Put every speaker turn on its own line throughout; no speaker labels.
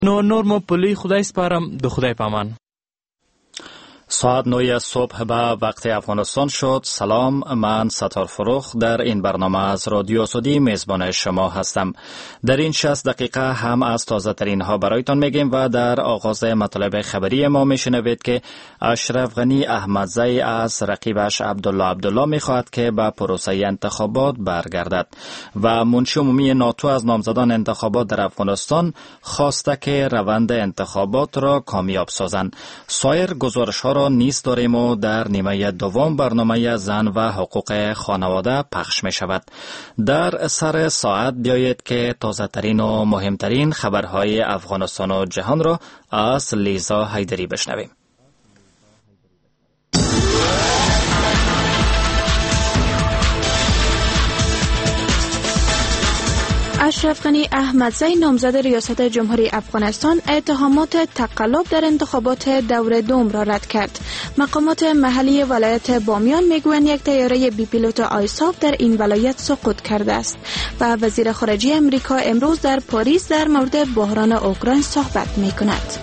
نور ما پلی خدای سپارم، دو خدای پامان.
ساعت 9 صبح به وقت افغانستان شد. سلام، من ستار فروخ در این برنامه از رادیو آزادی میزبان شما هستم. در این 60 دقیقه هم از تازه ترین ها برایتان میگیم و در آغاز مطالب خبری ما میشنوید که اشرف غنی احمدزی از رقیبش عبدالله میخواهد که به پروسه انتخابات برگردد و منشی عمومی ناتو از نامزدان انتخابات در افغانستان خواسته که روند انتخابات را کامیاب سازند. سایر گزارش ها را نیز داریم و در نیمه دوم برنامه زن و حقوق خانواده پخش می شود. در سر ساعت بیایید که تازه ترین و مهمترین خبرهای افغانستان و جهان را از لیزا حیدری بشنویم.
اشرف غنی احمدزی نامزد ریاست جمهوری افغانستان اتهامات تقلب در انتخابات دور دوم را رد کرد. مقامات محلی ولایت بامیان میگویند یک طیاره بی پیلوت آیساف در این ولایت سقوط کرده است و وزیر خارجه امریکا امروز در پاریس در مورد بحران اوکراین صحبت میکند.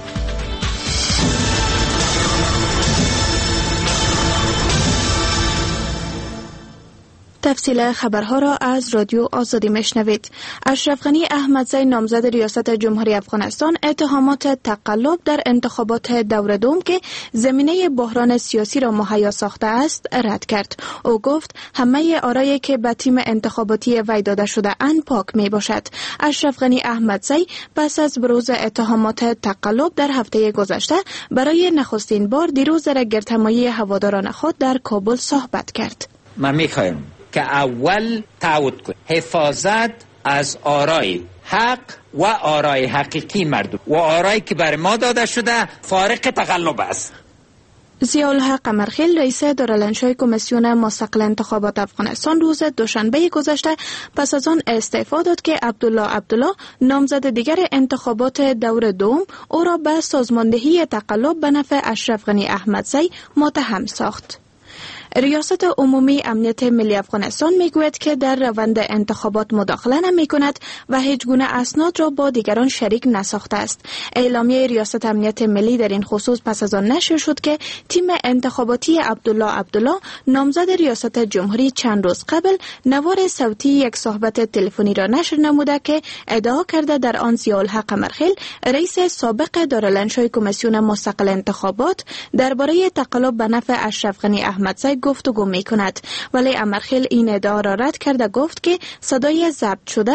تفصیل خبرها را از رادیو آزادی میشنوید. اشرف غنی احمدزی نامزد ریاست جمهوری افغانستان اتهامات تقلب در انتخابات دور دوم که زمینه بحران سیاسی را مهیا ساخته است رد کرد. او گفت همه آرایی که به تیم انتخاباتی وی داده شده اند پاک می باشد. اشرف غنی احمدزی پس از بروز اتهامات تقلب در هفته گذشته برای نخستین بار دیروز در گردهمایی هواداران خود در کابل صحبت کرد.
من میخوایم که اول تعهد کنیم حفاظت از آرای حق و آرای حقیقی مردم و آرایی که بر ما داده شده فارق تقلب است.
ضیاءالحق قمرخیل رئیس دارالانشای کمیسیون مستقل انتخابات افغانستان روز دوشنبه گذشته پس از آن استعفا داد که عبدالله نامزد دیگر انتخابات دور دوم او را به سازماندهی تقلب به نفع اشرف غنی احمدزی متهم ساخت. ریاست عمومی امنیت ملی افغانستان میگوید که در روند انتخابات مداخله نمی کند و هیچ گونه اسناد را با دیگران شریک نساخته است. اعلامیه ریاست امنیت ملی در این خصوص پس از آن نشر شد که تیم انتخاباتی عبدالله نامزد ریاست جمهوری چند روز قبل نوار صوتی یک صحبت تلفنی را نشر نموده که ادعا کرده در آن ضیاءالحق قمرخیل رئیس سابق دارالانشای کمیسیون مستقل انتخابات درباره تقلب به نفع اشرف غنی احمدزی گفتگو می کند، ولی قمرخیل این ادعا را رد کرده گفت که صدای ضبط شده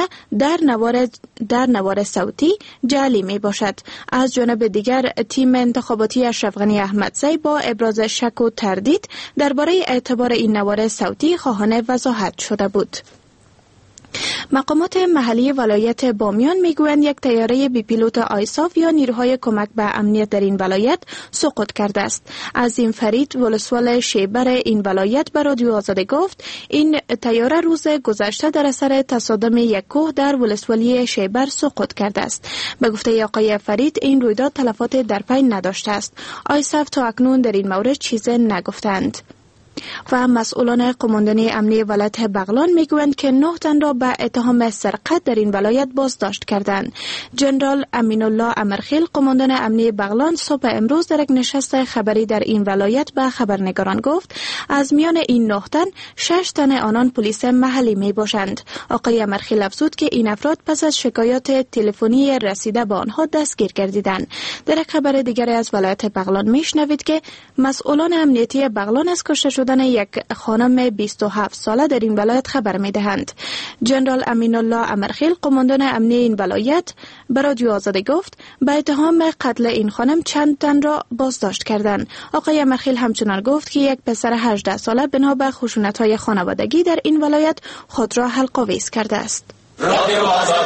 در نوار صوتی جعلی می باشد. از جانب دیگر تیم انتخاباتی اشرف غنی احمدزی با ابراز شک و تردید درباره اعتبار این نوار صوتی خواهان وضاحت شده بود. مقامات محلی ولایت بامیان میگویند یک طیاره بی پیلوت آیساف یا نیروهای کمک به امنیت در این ولایت سقوط کرده است. عظیم فرید ولسوال شیبر این ولایت به رادیو آزادی گفت این طیاره روز گذشته در اثر تصادم یک کوه در ولسوالی شیبر سقوط کرده است. به گفته آقای فرید این رویداد تلفات در پی نداشته است. آیساف تا اکنون در این مورد چیزی نگفتند. و مسئولان قماندانی امنی ولایت بغلان میگویند که 9 تن را به اتهام سرقت در این ولایت بازداشت کردند. جنرال امین الله امرخیل قماندان امنی بغلان صبح امروز در یک نشست خبری در این ولایت به خبرنگاران گفت از میان این 9 تن 6 تن آنان پلیس محلی می باشند. آقای امرخیل افزود که این افراد پس از شکایات تلفنی رسیده به آنها دستگیر گردیدند. در یک خبر دیگر از ولایت بغلان میشنوید که مسئولان امنیتی بغلان از کشته شدن یک خانم 27 ساله در این ولایت خبر می‌دهند. جنرال امین الله امرخیل قماندان امنی این ولایت به رادیو آزادی گفت به اتهام قتل این خانم چند تن را بازداشت کردند. آقای امرخیل همچنان گفت که یک پسر 18 ساله بنا به خشونت‌های خانوادگی در این ولایت خود را حلق‌آویز کرده است. رادیو آزادی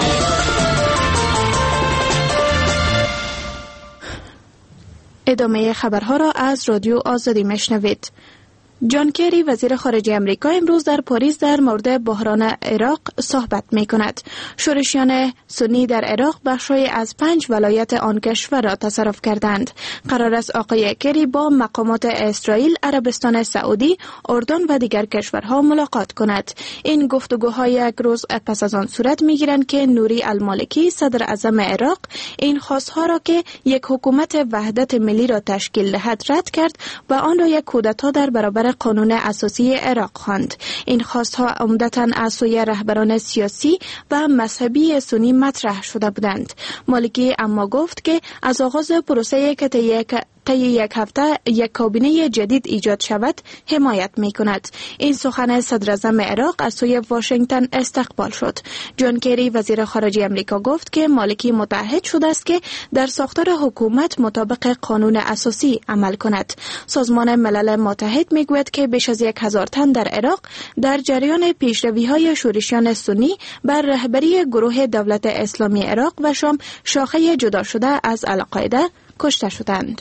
ادامه خبرها را از رادیو آزادی میشنوید. جان کری وزیر خارجه امریکا امروز در پاریس در مورد بحران عراق صحبت می کند. شورشیان سنی در عراق بخشی از 5 ولایت آن کشور را تصرف کردند. قرار است آقای کری با مقامات اسرائیل، عربستان سعودی، اردن و دیگر کشورها ملاقات کند. این گفتگوها یک روز پس از آن صورت می گیرند که نوری المالکی صدر اعظم عراق این خواستها را که یک حکومت وحدت ملی را تشکیل دهد رد کرد و آن را یک کودتا در برابر قانون اساسی عراق خواند. این خواستها عمدتاً از سوی رهبران سیاسی و مذهبی سنی مطرح شده بودند. مالکی اما گفت که از آغاز پروسه که طی یک هفته یک کابینه جدید ایجاد شود حمایت می کند. این سخن صدر اعظم عراق از سوی واشنگتن استقبال شد. جان کری وزیر خارجه امریکا گفت که مالکی متعهد شده است که در ساختار حکومت مطابق قانون اساسی عمل کند. سازمان ملل متحد می گوید که بیش از 1000 تن در عراق در جریان پیشروی‌های شورشیان سنی بر رهبری گروه دولت اسلامی عراق و شام شاخه جدا شده از القاعده کشته شدند.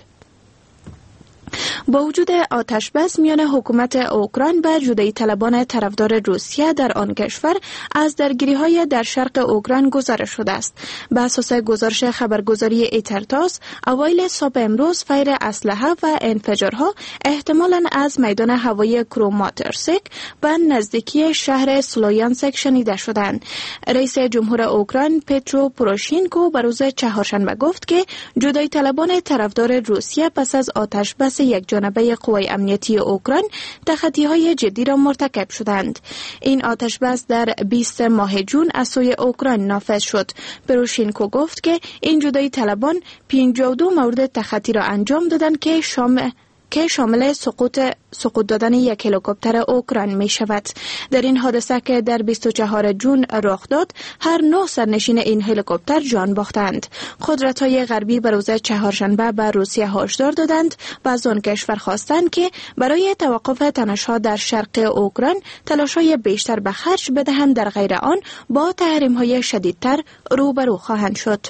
با وجود آتش بس میان حکومت اوکراین و جدایی طلبان طرفدار روسیه در آن کشور از درگیری‌های در شرق اوکراین گزارش شده است. به اساس گزارش خبرگزاری ایترتاس، اوایل صبح امروز فیر اسلحه و انفجارها احتمالاً از میدان هوایی کروماتورسک و نزدیکی شهر سلویانسک شنیده شدند. رئیس جمهور اوکراین پترو پوروشینکو بر روز چهارشنبه گفت که جدایی طلبان طرفدار روسیه پس از آتش بس یک جانبه قوای امنیتی اوکراین تخطی‌های جدی را مرتکب شدند. این آتش بس در 20 ماه جون از سوی اوکراین نافذ شد. پروشینکو گفت که این جدایی طلبان 52 مورد تخطی را انجام دادند که شامل سقوط دادن یک هلیکوپتر اوکراین می شود. در این حادثه که در 24 جون رخ داد، هر 9 سرنشین این هلیکوپتر جان باختند. قدرت‌های غربی بر روز چهارشنبه به روسیه هشدار دادند و از آن کشور خواستند که برای توقف تنش‌ها در شرق اوکراین تلاش‌های بیشتر به خرج بدهند، در غیر آن با تحریم‌های شدیدتر روبرو خواهند شد.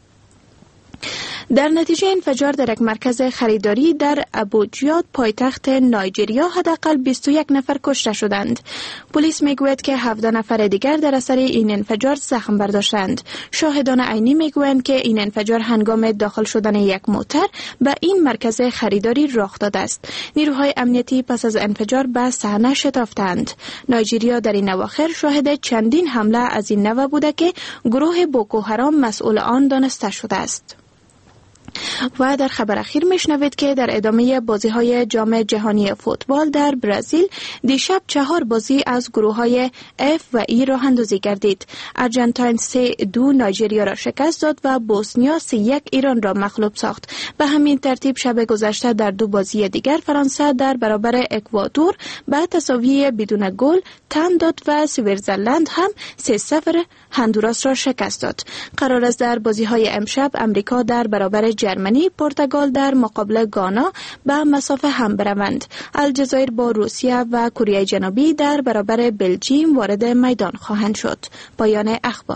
در نتیجه انفجار در یک مرکز خریداری در ابوجا پایتخت نایجریا حداقل 21 نفر کشته شدند. پلیس میگوید که 17 نفر دیگر در اثر این انفجار زخم برداشتند. شاهدان عینی میگویند که این انفجار هنگام داخل شدن یک موتر به این مرکز خریداری رخ داده است. نیروهای امنیتی پس از انفجار به صحنه شتافتند. نایجریا در این اواخر شاهد چندین حمله از این نوع بوده که گروه بوکو حرام مسئول آن دانسته شده است. و در خبر اخیر میشنوید که در ادامه بازی‌های جام جهانی فوتبال در برزیل دیشب 4 بازی از گروه‌های F و E راه اندازی گردید. ارژانتین 3-2 نایجریا را شکست داد و بوسنیا 3-1 ایران را مغلوب ساخت. به همین ترتیب شب گذشته در 2 بازی دیگر فرانسه در برابر اکوادور به تساوی بدون گل تن داد و سوئیسرلند هم 3-0 هندوراس را شکست داد. قرار است در بازی‌های امشب امریکا در برابر جرمنی، پرتغال در مقابل گانا به مسافه هم بروند. الجزایر با روسیه و کره جنوبی در برابر بلژیم وارد میدان خواهند شد. پایان اخبار.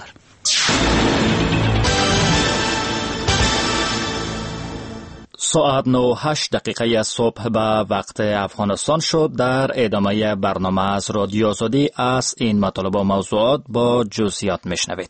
ساعت 9:08 صبح به وقت افغانستان شد. در ادامه برنامه از رادیو آزادی از این مطالب و موضوعات با جزئیات میشنوید.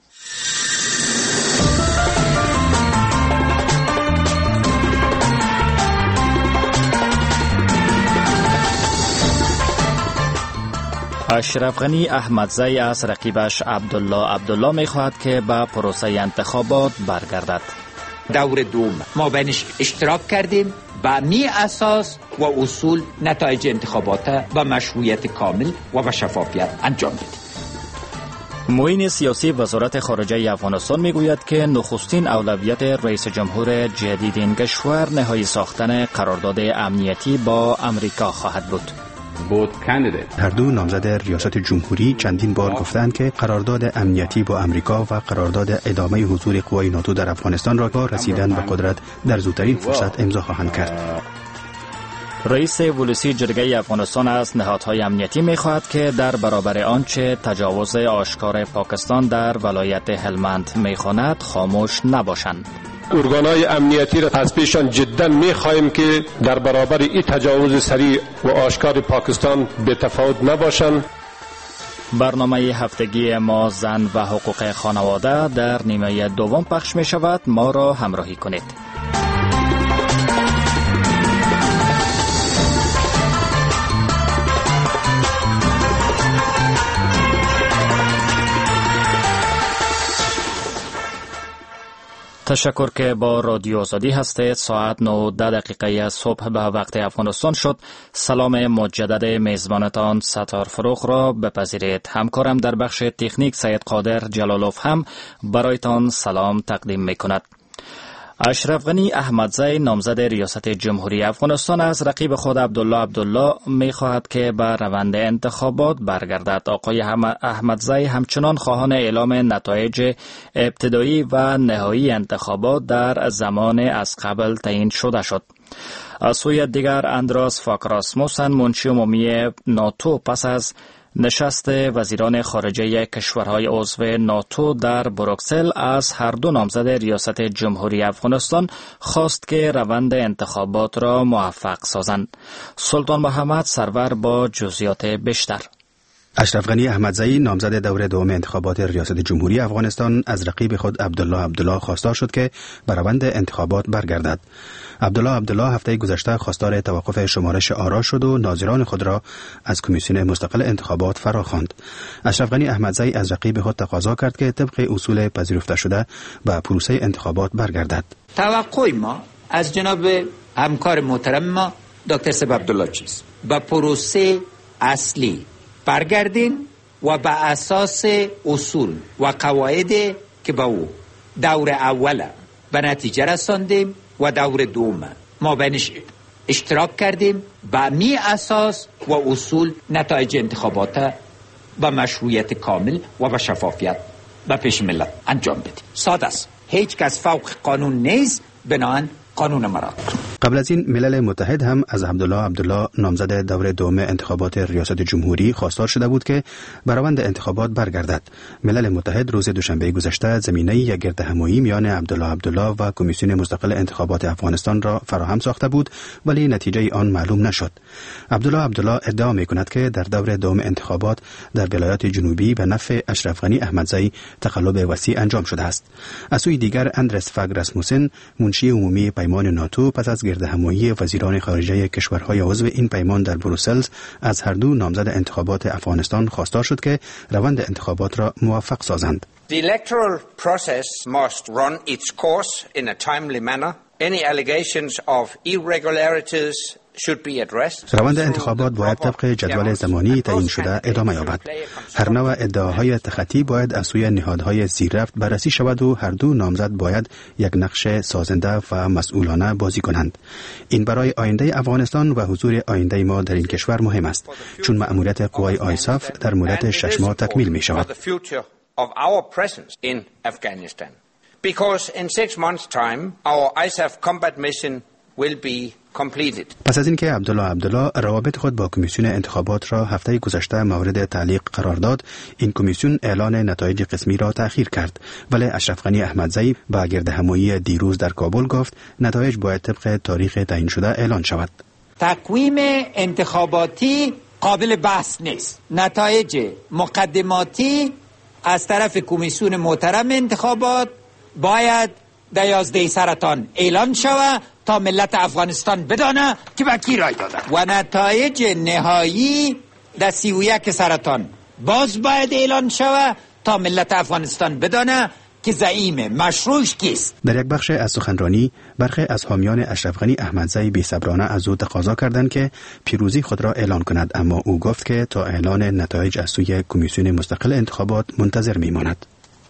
اشرف غنی احمدزی از رقیبش عبدالله می‌خواهد که به پروسه انتخابات برگردد.
دور دوم ما بینش اشتراک کردیم، به می اساس و اصول نتایج انتخابات با مشروعیت کامل و با شفافیت انجام بدیم.
معین سیاسی وزارت خارجه افغانستان میگوید که نخستین اولویت رئیس جمهور جدید این کشور نهایی ساختن قرارداد امنیتی با امریکا خواهد بود.
هر دو نامزد ریاست جمهوری چندین بار گفتند که قرارداد امنیتی با امریکا و قرارداد ادامه حضور قوای ناتو در افغانستان را با رسیدن به قدرت در زودترین فرصت امضا خواهند کرد.
رئیس ولسی جرگه افغانستان از نهادهای امنیتی می‌خواهد که در برابر آنچه تجاوز آشکار پاکستان در ولایت هلمند می‌خواند خاموش نباشند.
ارگانهای امنیتی را از پیشان جدا می‌خواهیم که در برابر این تجاوز سریع و آشکار پاکستان به تفاوت نباشند.
برنامه هفتگی ما زن و حقوق خانواده در نیمه دوم پخش می شود. ما را همراهی کنید. تشکر که با رادیو آزادی هستید. ساعت 9:10 صبح به وقت افغانستان شد. سلام مجدد میزبانتان ستار فروخ را بپذیرید. همکارم در بخش تکنیک سید قادر جلالوف هم برایتان سلام تقدیم میکند. اشرف غنی احمدزی نامزد ریاست جمهوری افغانستان از رقیب خود عبدالله می خواهد که به روند انتخابات برگردد. آقای احمدزی همچنان خواهان اعلام نتایج ابتدایی و نهایی انتخابات در زمان از قبل تعیین شده شد. از سوی دیگر اندراس فاک راسموسن منشی عمومی ناتو پس از نشست وزیران خارجه کشورهای عضو ناتو در بروکسل از هر دو نامزد ریاست جمهوری افغانستان خواست که روند انتخابات را موفق سازند. سلطان محمد سرور با جزئیات بیشتر.
اشرف غنی احمدزی نامزد دور دوم انتخابات ریاست جمهوری افغانستان از رقیب خود عبدالله خواستار شد که به روند انتخابات برگردد. عبدالله هفته گذشته خواستار توقف شمارش آرا شد و ناظران خود را از کمیسیون مستقل انتخابات فراخواند. اشرف غنی احمدزی از رقیب خود تقاضا کرد که طبق اصول پذیرفته شده به پروسه انتخابات برگردد.
توقع ما از جناب همکار محترم ما دکتر سب عبدالله چیست؟ به پروسه اصلی برگردیم و به اساس اصول و قواعد که با او دور اول به نتیجه رساندیم و دور دوم ما بینش اشتراک کردیم، به می اساس و اصول نتایج انتخابات با مشروعیت کامل و با شفافیت به پیش ملت انجام بدیم. ساده است، هیچ کس فوق قانون نیست، بنابراین قانون مراد.
قبل از این ملل متحد هم از عبدالله نامزد دور دوم انتخابات ریاست جمهوری خواستار شده بود که به روند انتخابات برگردد. ملل متحد روز دوشنبه گذشته زمینه یک گردهمایی میان عبدالله و کمیسیون مستقل انتخابات افغانستان را فراهم ساخته بود، ولی نتیجه آن معلوم نشد. عبدالله ادعا میکند که در دور دوم انتخابات در ولایات جنوبی به نفع اشرف غنی احمدزی تقلب وسیع انجام شده است. از سوی دیگر اندرس فاک راسموسن منشی عمومی پیمان ناتو پس از گردهمایی وزیران خارجه کشورهای عضو این پیمان در بروسل از هر دو نامزد انتخابات افغانستان خواستار شد که روند انتخابات را موفق سازند.
The electoral process must run its course in a timely manner. Any allegations of irregularities should be addressed.
روند انتخابات باید طبق جدول زمانی تعیین شده ادامه یابد. هر نوع ادعاهای تخطی باید از سوی نهادهای زیررفت بررسی شود و هر دو نامزد باید یک نقش سازنده و مسئولانه بازی کنند. این برای آینده افغانستان و حضور آینده ما در این کشور مهم است، چون مأموریت قوای آیساف در مدت 6 ماه تکمیل می شود.
Of our presence in Afghanistan, because in 6 months' time our ISAF combat mission will be completed.
پس از اینکه عبدالله روابط خود با کمیسیون انتخابات را هفته گذشته مورد تعلیق قرار داد، این کمیسیون اعلان نتایج قسمی را تأخیر کرد، ولی اشرف غنی احمدزی با گردهمایی دیروز در کابل گفت نتایج باید طبق تاریخ تعیین شده اعلان شود.
تقویم انتخاباتی قابل بحث نیست. نتایج مقدماتی از طرف کمیسیون محترم انتخابات باید در 11 سرطان اعلان شود تا ملت افغانستان بدانه که به کی رای دادن، و نتایج نهایی در 31 سرطان باز باید اعلان شود تا ملت افغانستان بدانه که زعیم مشروعش کیست.
در یک بخش از سخنرانی برخی از حامیان اشرف غنی احمدزی بی‌صبرانه از او تقاضا کردند که پیروزی خود را اعلان کند، اما او گفت که تا اعلان نتایج از سوی کمیسیون مستقل انتخابات منتظر میماند.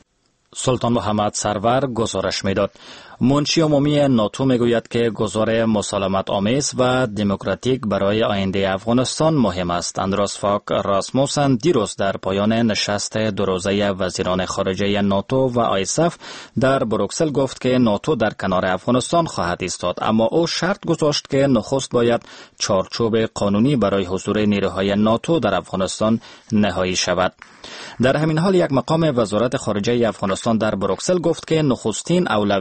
سلطان محمد سرور گزارش میداد. منشی عمومی ناتو میگوید که گذار مسالمت آمیز و دموکراتیک برای آینده افغانستان مهم است. اندراس فاک راسموسن دیروز در پایان نشست دو روزه وزیران خارجه ناتو و آیساف در بروکسل گفت که ناتو در کنار افغانستان خواهد ایستاد، اما او شرط گذاشت که نخست باید چارچوب قانونی برای حضور نیروهای ناتو در افغانستان نهایی شود. در همین حال یک مقام وزارت خارجه افغانستان در بروکسل گفت که نخستین اولویت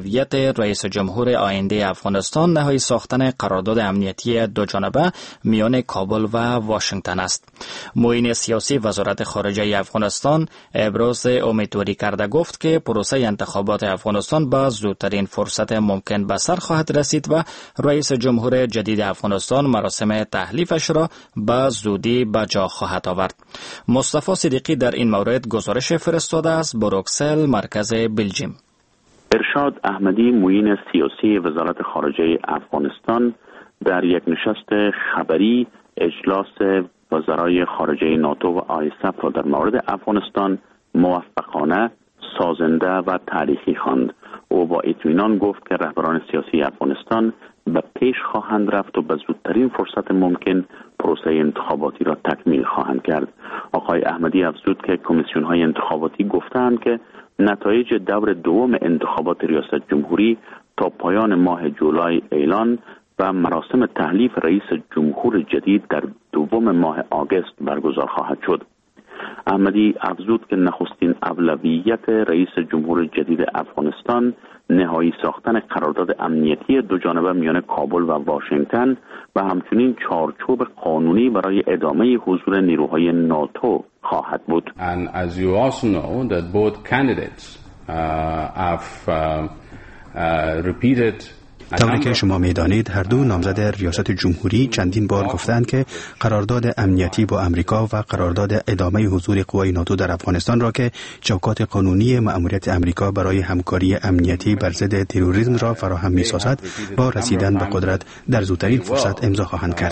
رئیس جمهور آینده افغانستان نهایی ساختن قرارداد امنیتی دو جانبه میان کابل و واشنگتن است. معین سیاسی وزارت خارجه افغانستان ابراز امیدواری کرده گفت که پروسه انتخابات افغانستان با زودترین فرصت ممکن به سر خواهد رسید و رئیس جمهور جدید افغانستان مراسم تحلیفش را به زودی به جا خواهد آورد. مصطفی صدیقی در این مورد گزارش فرستاده است. بروکسل، مرکز بلژیم.
ارشاد احمدی معین سیاسی وزارت خارجه افغانستان در یک نشست خبری اجلاس وزرای خارجه ناتو و آیسف را در مورد افغانستان موفقانه، سازنده و تاریخی خواند. او با اطمینان گفت که رهبران سیاسی افغانستان به پیش خواهند رفت و به زودترین فرصت ممکن پروسه انتخاباتی را تکمیل خواهند کرد. آقای احمدی افزود که کمیسیون‌های انتخاباتی گفتند که نتایج دور دوم انتخابات ریاست جمهوری تا پایان ماه جولای اعلان و مراسم تحلیف رئیس جمهور جدید در دوم ماه آگوست برگزار خواهد شد. احمدی افزود که نخستین اولویت رئیس جمهور جدید افغانستان نهایی ساختن قرارداد امنیتی دو جانبه میان کابل و واشنگتن و همچنین چارچوب قانونی برای ادامه حضور نیروهای ناتو خواهد بود.
And as you also know that both candidates have repeated.
طوری که شما می‌دانید هر دو نامزد ریاست جمهوری چندین بار گفتند که قرارداد امنیتی با امریکا و قرارداد ادامه حضور قوای ناتو در افغانستان را که چوکات قانونی مأموریت امریکا برای همکاری امنیتی بر ضد تروریسم را فراهم می‌سازد با رسیدن به قدرت در زودترین فرصت امضا خواهند کرد.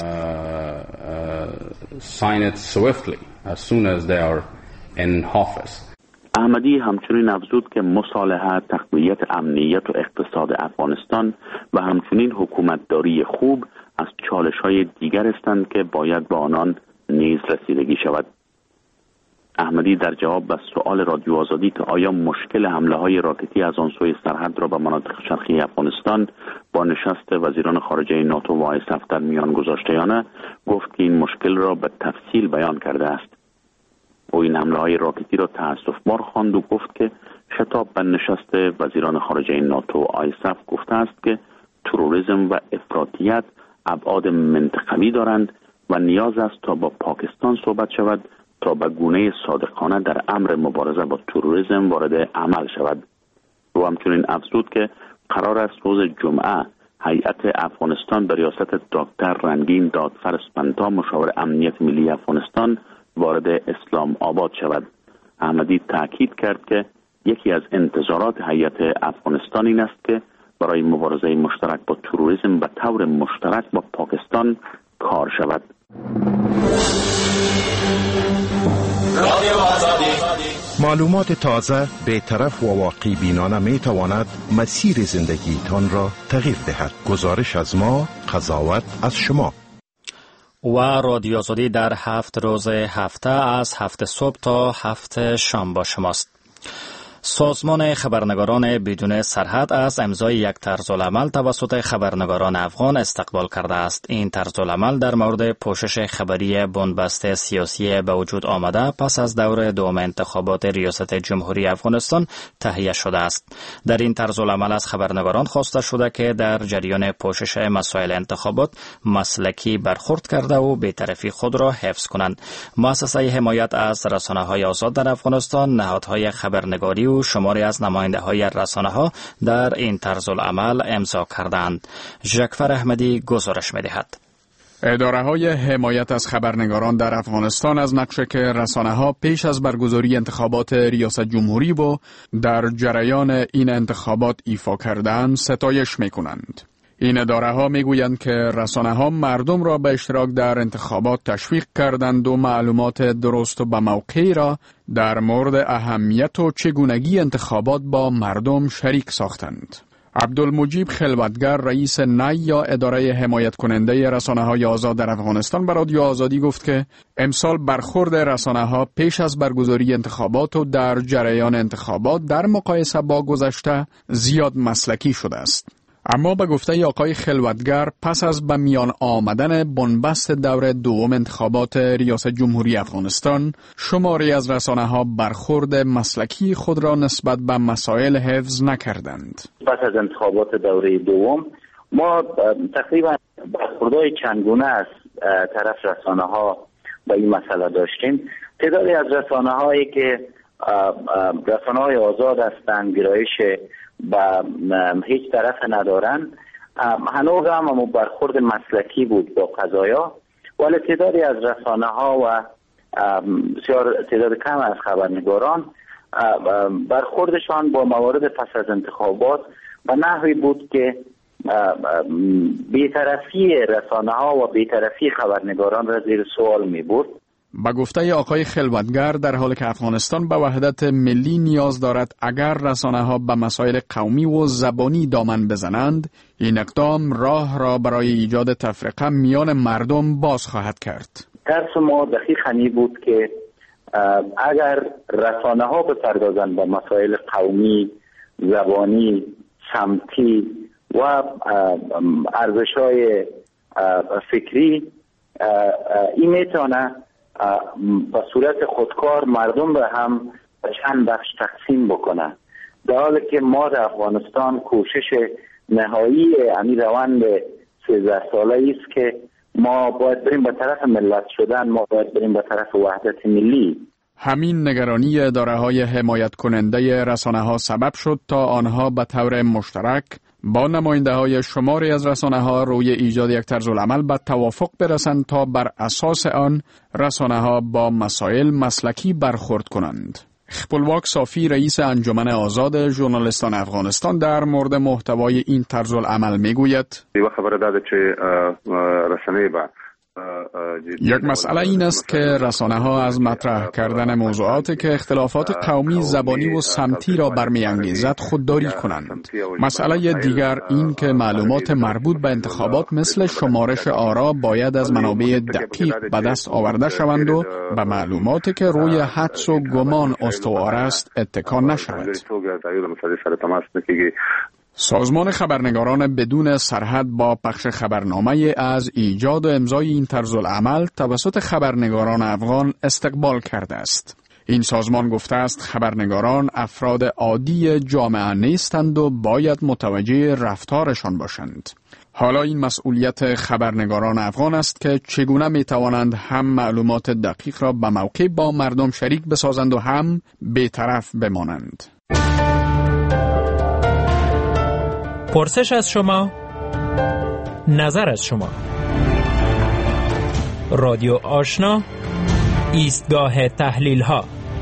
احمدی همچنین افزود که مصالحه، تقویت امنیت و اقتصاد افغانستان و همچنین حکومتداری خوب از چالش‌های دیگر هستند که باید به آنان نیز رسیدگی شود. احمدی در جواب به سؤال رادیو آزادی که آیا مشکل حمله‌های راکتی از آن سوی سرحد را به مناطق شرقی افغانستان با نشست وزیران خارجه ناتو و آیسف در میان گذاشته یا نه، گفت که این مشکل را به تفصیل بیان کرده است. او این حمله‌های راکتی را تأسف‌بار خواند و گفت که خطاب به نشست وزیران خارجه ناتو و آیسف گفته است که تروریسم و افراطیت ابعاد منطقوی دارند و نیاز است تا با پاکستان صحبت شود تا به گونه صادقانه در امر مبارزه با تروریسم وارد عمل شود. او همچنین افزود که قرار است روز جمعه هیئت افغانستان به ریاست دکتر رنگین دادفر اسپنتا مشاور امنیت ملی افغانستان وارد اسلام آباد شود. احمدی تاکید کرد که یکی از انتظارات هیئت افغانستان این است که برای مبارزه مشترک با تروریسم به طور مشترک با پاکستان کار شود.
معلومات تازه، بی‌طرف و واقعی بینانه می تواند مسیر زندگیتان را تغییر دهد. گزارش از ما، قضاوت از شما.
و رادیو آزادی در 7 روز هفته از 7 صبح تا 7 شام با شماست. سازمان خبرنگاران بدون سرحد از امضای یک طرزالعمل توسط خبرنگاران افغان استقبال کرده است. این طرزالعمل در مورد پوشش خبری بنبست سیاسی به وجود آمده پس از دور دوم انتخابات ریاست جمهوری افغانستان تهیه شده است. در این طرزالعمل از خبرنگاران خواسته شده که در جریان پوشش مسائل انتخابات مسلکی برخورد کرده و بی‌طرفی خود را حفظ کنند. مؤسسه حمایت از رسانه‌های آزاد در افغانستان نهادهای خبرنگاری و شماری از نماینده‌های رسانه‌ها در این طرزالعمل امضا کردند. ژکفر احمدی گزارش می‌دهد.
اداره‌های حمایت از خبرنگاران در افغانستان از نقشه که رسانه‌ها پیش از برگزاری انتخابات ریاست جمهوری و در جریان این انتخابات ایفا کردند ستایش می‌کنند. این اداره‌ها می‌گویند که رسانه‌ها مردم را به اشتراک در انتخابات تشویق کردند و معلومات درست و به موقعی را در مورد اهمیت و چگونگی انتخابات با مردم شریک ساختند. عبدالمجیب خلوتگر رئیس نی یا اداره حمایت کننده رسانه‌های آزاد در افغانستان به رادیو آزادی گفت که امسال برخورد رسانه‌ها پیش از برگزاری انتخابات و در جریان انتخابات در مقایسه با گذشته زیاد مسلکی شده است. اما به گفته آقای خلوتگر پس از به میان آمدن بنبست دور دوم انتخابات ریاست جمهوری افغانستان، شماری از رسانه‌ها برخورد مسلکی خود را نسبت به مسائل حفظ نکردند.
پس از انتخابات دوره دوم ما تقریبا برخوردهای چندگونه از طرف رسانه‌ها با این مسئله داشتیم. تعدادی از رسانه‌هایی که رسانه‌های آزاد هستند، گرایش به هیچ طرف ندارن، هنوز هم برخورد مسلکی بود با قضایا، ولی تعدادی از رسانه‌ها و بسیار تعداد کم از خبرنگاران برخوردشان با موارد پس از انتخابات و نحوی بود که بی‌طرفی رسانه‌ها و بی‌طرفی خبرنگاران را زیر سوال می‌برد.
با گفته آقای خلوتگر در حالی که افغانستان به وحدت ملی نیاز دارد، اگر رسانه‌ها به مسائل قومی و زبانی دامن بزنند، این اقدام راه را برای ایجاد تفرقه میان مردم باز خواهد کرد.
ترس ما دقیقاً این بود که اگر رسانه‌ها بپردازند به مسائل قومی، زبانی، سمتی و ارزش‌های فکری، این میتونه به صورت خودکار مردم را هم به چند بخش تقسیم بکنه، در حالی که ما در افغانستان کوشش نهایی همین روند 13 ساله است که ما باید بریم به طرف ملت شدن، ما باید بریم به طرف وحدت ملی.
همین نگرانی اداره‌های حمایت کننده رسانه‌ها سبب شد تا آنها به طور مشترک با نماینده‌های شماری از رسانه‌ها روی ایجاد یک طرزالعمل به توافق برسند تا بر اساس آن رسانه‌ها با مسائل مسلکی برخورد کنند. خپلواک صافی رئیس انجمن آزاد ژورنالیستان افغانستان در مورد محتوای این طرزالعمل میگوید: یک مسئله این است که رسانه‌ها از مطرح کردن موضوعاتی که اختلافات قومی، زبانی و سمتی را برمی‌انگیزد خودداری کنند. مسئله دیگر این که معلومات مربوط به انتخابات مثل شمارش آرا باید از منابع دقیق به دست آورده شوند و به معلوماتی که روی حدس و گمان استوار است اتکا نشود. سازمان خبرنگاران بدون سرحد با پخش خبرنامه از ایجاد و امضای این طرزالعمل توسط خبرنگاران افغان استقبال کرده است. این سازمان گفته است خبرنگاران افراد عادی جامعه نیستند و باید متوجه رفتارشان باشند. حالا این مسئولیت خبرنگاران افغان است که چگونه می توانند هم معلومات دقیق را به موقع با مردم شریک بسازند و هم بی‌طرف بمانند.
پرسش از شما، نظر از شما. رادیو آشنا، ایستگاه تحلیل ها.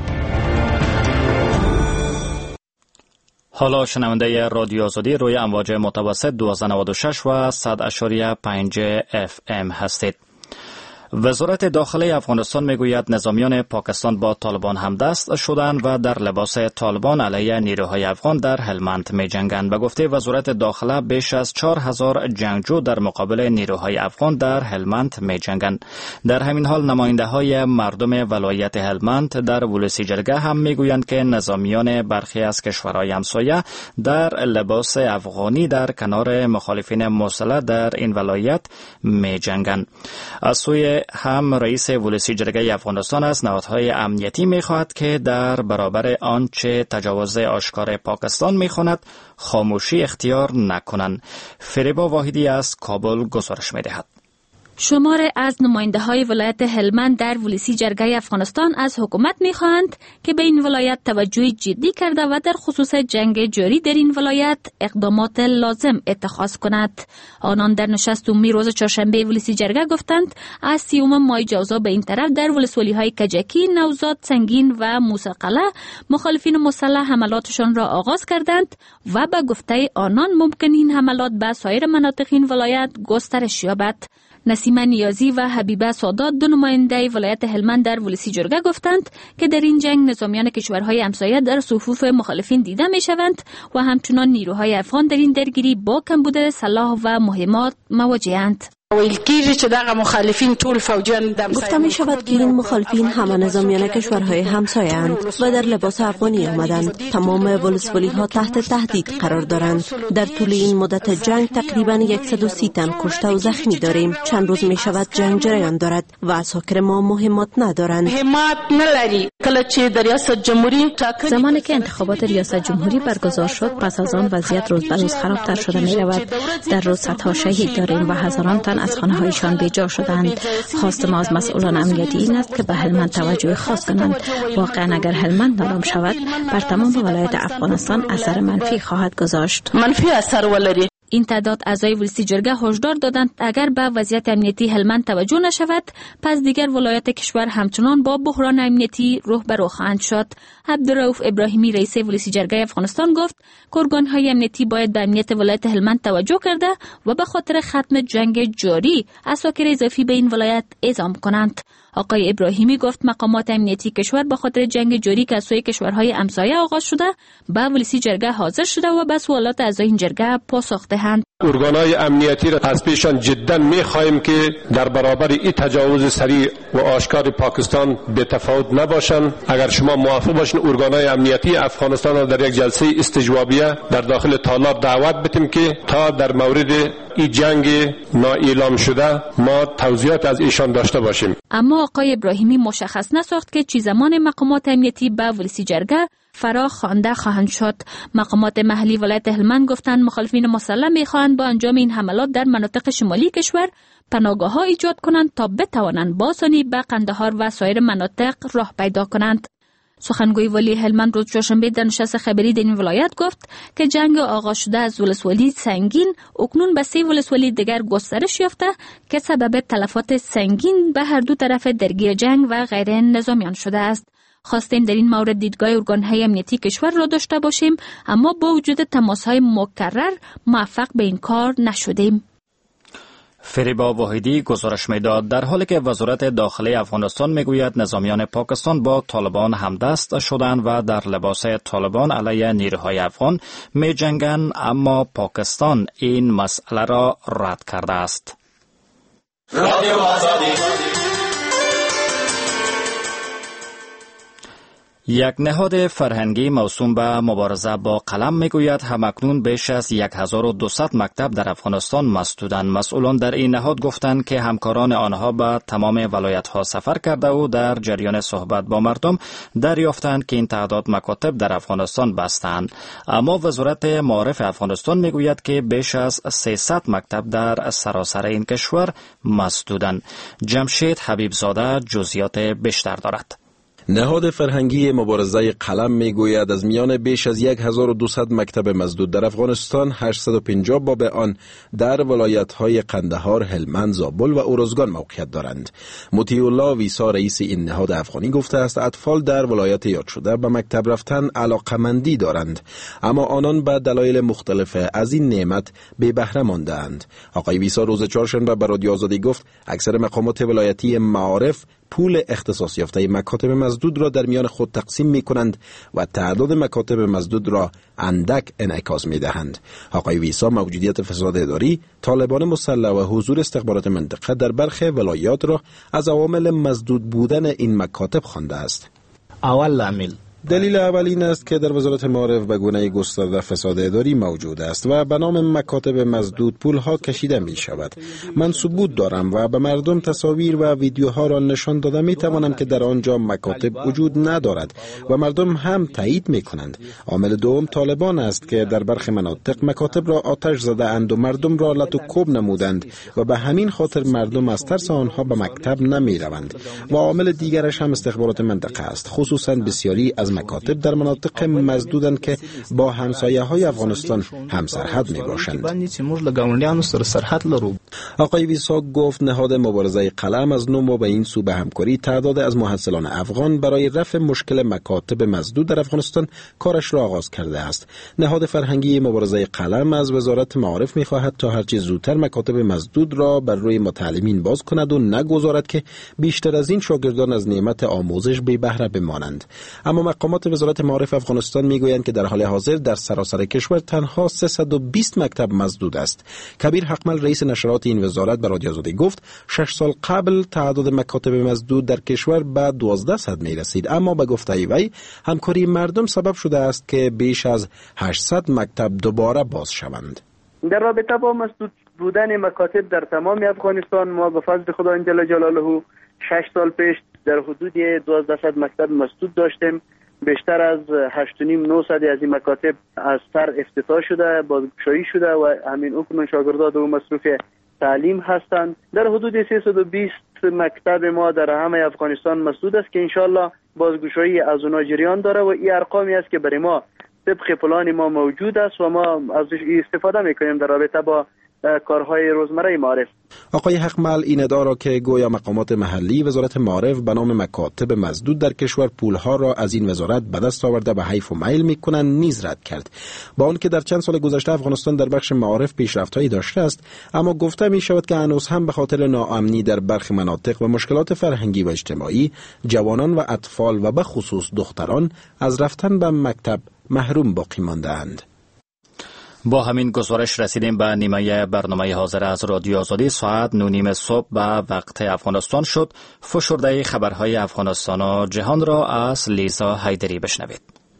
حالا شنونده رادیو آزادی روی امواج متوسط 1296 و 100.5 FM هستید. وزارت داخلی افغانستان میگوید نظامیان پاکستان با طالبان همدست شدند و در لباس طالبان علیه نیروهای افغان در هلمند می جنگند. به گفته وزارت داخله بیش از 4000 جنگجو در مقابل نیروهای افغان در هلمند می جنگند. در همین حال نماینده های مردم ولایت هلمند در ولسی جرگه هم میگویند که نظامیان برخی از کشورهای همسایه در لباس افغانی در کنار مخالفین مسلح در این ولایت می جنگند. از سوی هم رئیس ولسی جرگه افغانستان از نهادهای امنیتی می‌خواهد که در برابر آنچه تجاوز آشکار پاکستان می‌خواند خاموشی اختیار نکنند. فریبا واحدی از کابل گزارش می‌دهد.
شمار از نماینده‌های ولایت هلمند در ولسی جرگه افغانستان از حکومت می‌خواهند که به این ولایت توجه جدی کرده و در خصوص جنگ جاری در این ولایت اقدامات لازم اتخاذ کند. آنان در نشست عمومی روز چهارشنبه ولسی جرگه گفتند از 30 ماه جوزا به این طرف در ولسوالی‌های کجکی، نوزاد، سنگین و موسیقله مخالفین مسلح حملاتشان را آغاز کردند و به گفته آنان ممکن این حملات به سایر مناطق این ولایت گسترش یابد. نسیمه نیازی و حبیبه سادات دو نماینده ولایت هلمند در ولسی جرگه گفتند که در این جنگ نظامیان کشورهای همسایه در صفوف مخالفین دیده می شوند و همچنان نیروهای افغان در این درگیری با کمبود سلاح و مهمات مواجه‌اند.
ویل کیږي چې دغه مخالفین ټول فوجیان
گفته می شود که این مخالفین همه نظامیان کشورهای همسایه اند و در لباس افغانی آمدند. تمام ولسوالی ها تحت تهدید قرار دارند. در طول این مدت جنگ تقریبا 130 تن کشته و زخمی داریم. چند روز می شود جنگ جریان دارد و عساکر ما مهمات ندارند.
زمانی که انتخابات ریاست جمهوری برگزار شد، پس از آن وضعیت روز به روز خرابتر شده می رود. در روز صدها شهید داریم و هزاران تن از خانه هایشان بیجا شدند. خواست ما از مسئولان امنیتی این است که به هلمند توجه خاص کنند. واقعا اگر هلمند نام شود، بر تمام ولایت افغانستان اثر منفی خواهد گذاشت.
منفی اثر ولري.
این تعداد اعضای ولسی جرگه هشدار دادند اگر به وضعیت امنیتی هلمند توجه نشود، پس دیگر ولایت کشور همچنان با بحران امنیتی روح به روح خواهند شد. عبدالرؤوف ابراهیمی رئیس ولسی جرگه افغانستان گفت که ارگان‌های امنیتی باید به امنیت ولایت هلمند توجه کرده و به خاطر ختم جنگ جاری عساکر اضافی به این ولایت اعزام کنند. آقای ابراهیمی گفت مقامات امنیتی کشور به خاطر جنگ جاری که از سوی کشورهای همسایه آغاز شده به ولسی جرگه حاضر شده و به سوالات اعضای این جرگه پاسخ دهند.
ارگان‌های امنیتی را از پیشان جدا می‌خواهیم که در برابر این تجاوز سریع و آشکار پاکستان به تفاوت نباشند. اگر شما موافق باشین ارگان‌های امنیتی افغانستان را در یک جلسه استجوابیه در داخل تالار دعوت بدیم که تا در مورد این جنگ نااعلام شده ما توضیحات از ایشان داشته باشیم.
اما آقای ابراهیمی مشخص نساخت که چی زمان مقامات امنیتی به ولسی جرگه فرا خوانده خواهند شد. مقامات محلی ولایت هلمند گفتند مخالفین مسلح می‌خواهند با انجام این حملات در مناطق شمالی کشور پناهگاه‌ها ایجاد کنند تا بتوانند با آسانی به قندهار و سایر مناطق راه پیدا کنند. سخنگوی ولی هلمند روز چهارشنبه در نشست خبری در این ولایت گفت که جنگ آغاز شده از ولسوالی سنگین اکنون به 3 ولسوالی دیگر گسترش یافته که سبب تلفات سنگین به هر دو طرف درگیر جنگ و غیر نظامیان شده است. خواستیم در این مورد دیدگاه ارگان‌های امنیتی کشور را داشته باشیم، اما با وجود تماس‌های مکرر موفق به این کار نشدیم.
فریبا واحدی گزارش می‌داد در حالی که وزارت داخلی افغانستان میگوید نظامیان پاکستان با طالبان همدست شدند و در لباس طالبان علیه نیروهای افغان می‌جنگند، اما پاکستان این مسئله را رد کرده است. یک نهاد فرهنگی موسوم به مبارزه با قلم میگوید همکنون بیش از 1200 مکتب در افغانستان مسدودند. مسئولان در این نهاد گفتند که همکاران آنها به تمام ولایت‌ها سفر کرده و در جریان صحبت با مردم دریافتند که این تعداد مکاتب در افغانستان بستند. اما وزارت معارف افغانستان میگوید که بیش از 300 مکتب در سراسر این کشور مسدودند. جمشید حبیبزاده جزئیات بیشتر دارد.
نهاد فرهنگی مبارزه قلم میگوید از میان بیش از 1200 مکتب مسدود در افغانستان 850 باب آن در ولایت‌های قندهار، هلمند، زابل و اروزگان موقعیت دارند. مطیع الله ویسا رئیس این نهاد افغانی گفته است اطفال در ولایت یاد شده به مکتب رفتن علاقمندی دارند، اما آنان به دلایل مختلف از این نعمت بی بهره مانده‌اند. آقای ویسا روز چهارشنبه به رادیو آزادی گفت اکثر مقامات ولایتی معارف پول اختصاص یافته مکاتب مسدود را در میان خود تقسیم می کنند و تعداد مکاتب مسدود را اندک انعکاس می دهند. آقای ویسا موجودیت فساد اداری، طالبان مسلح و حضور استخبارات منطقه در برخی ولایات را از عوامل مسدود بودن این مکاتب خوانده است. دلیل اول این است که در وزارت معارف به گونه گسترده فساد اداری موجود است و به نام مکاتب مسدود پولها کشیده می شود. من ثبوت دارم و به مردم تصاویر و ویدیوها را نشان داده می توانم که در آنجا مکاتب وجود ندارد و مردم هم تایید می کنند. عامل دوم طالبان است که در برخی مناطق مکاتب را آتش زده اند و مردم را لط و کوب نمودند و به همین خاطر مردم از ترس آنها به مکتب نمی روند. و عامل دیگرش هم استخبارات منطقه است، خصوصا بسیاری از مکاتب در مناطق مسدودند که با همسایه‌های افغانستان همسرحد میباشند. آقای ویسا گفت نهاد مبارزه قلم از نو به این سو به همکاری تعداد از محصلان افغان برای رفع مشکل مکاتب مسدود در افغانستان کارش را آغاز کرده است. نهاد فرهنگی مبارزه قلم از وزارت معارف می‌خواهد تا هرچه زودتر مکاتب مسدود را بر روی متعلمین باز کند و نگذارد که بیشتر از این شاگردان از نعمت آموزش بی بهره بمانند. اما مقامات وزارت معارف افغانستان میگویند که در حال حاضر در سراسر کشور تنها 320 مکتب مسدود است. کبیر حقمل رئیس نشرات این وزارت به رادیو آزادی گفت 6 سال قبل تعداد مکاتب مسدود در کشور به 1200 می رسید، اما به گفته وی همکاری مردم سبب شده است که بیش از 800 مکتب دوباره باز شوند.
در رابطه با مسدود بودن مکاتب در تمام افغانستان، ما به فضل خدا جل جلاله 6 سال پیش در حدود 1200 مکتب مسدود داشتیم. بیشتر از 8,900 از این مکاتب از سر افتتاح شده، بازگشایی شده و همین اکنون شاگردان و مصروف تعلیم هستند. در حدود 320 مکتب ما در همه افغانستان مسدود است که انشالله بازگشایی از اونها جریان داره و این ارقامی است که برای ما طبق پلان ما موجود است و ما از استفاده میکنیم در رابطه با کارهای روزمره معارف.
آقای حقمل این ادعا را که گویا مقامات محلی وزارت معارف به نام مکاتب مسدود در کشور پولها را از این وزارت به دست آورده به حیف و میل میکنند نیز رد کرد. با آنکه در چند سال گذشته افغانستان در بخش معارف پیشرفت‌هایی داشته است، اما گفته می شود که هنوز هم به خاطر ناامنی در برخی مناطق و مشکلات فرهنگی و اجتماعی جوانان و اطفال و به خصوص دختران از رفتن به مکتب محروم باقی مانده‌اند.
با همین گزارش رسیدیم به نیمه برنامه حاضر از رادیو آزادی. ساعت 9:30 صبح به وقت افغانستان شد. فشرده خبرهای افغانستان و جهان را از لیزا حیدری بشنوید.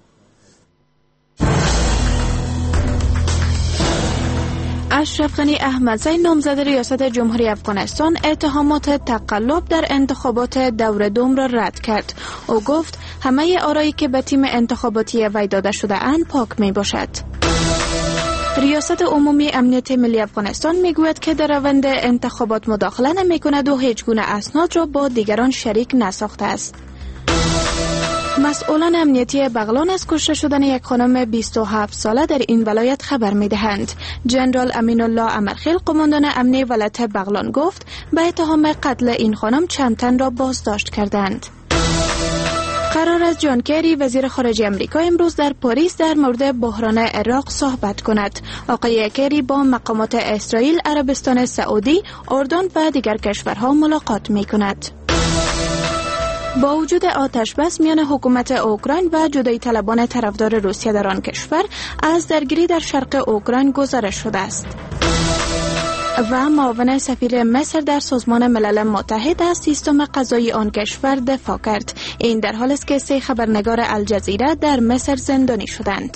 اشرف غنی احمدزی نامزد ریاست جمهوری افغانستان اتهامات تقلب در انتخابات دور دوم را رد کرد. او گفت همه آرایی که به تیم انتخاباتی وی داده شده اند پاک می باشد. ریاست عمومی امنیت ملی افغانستان میگوید که در روند انتخابات مداخله نمی کند و هیچ گونه اسناد را با دیگران شریک نساخته است. مسئولان امنیتی بغلان از کشته شدن یک خانم 27 ساله در این ولایت خبر می دهند. جنرال امین الله امرخیل قماندان امنی ولایت بغلان گفت به اتهام قتل این خانم چند تن را بازداشت کردند. قرار است جان کری وزیر خارجه امریکا امروز در پاریس در مورد بحران عراق صحبت کند. آقای کری با مقامات اسرائیل، عربستان سعودی، اردن و دیگر کشورها ملاقات می کند. با وجود آتش بس میان حکومت اوکراین و جدایی طلبان طرفدار روسیه در آن کشور، از درگیری در شرق اوکراین گزارش شده است. و معاون سفیر مصر در سازمان ملل متحد از سیستم قضایی آن کشور دفاع کرد. این در حالی است که 3 خبرنگار الجزیره در مصر زندانی شدند.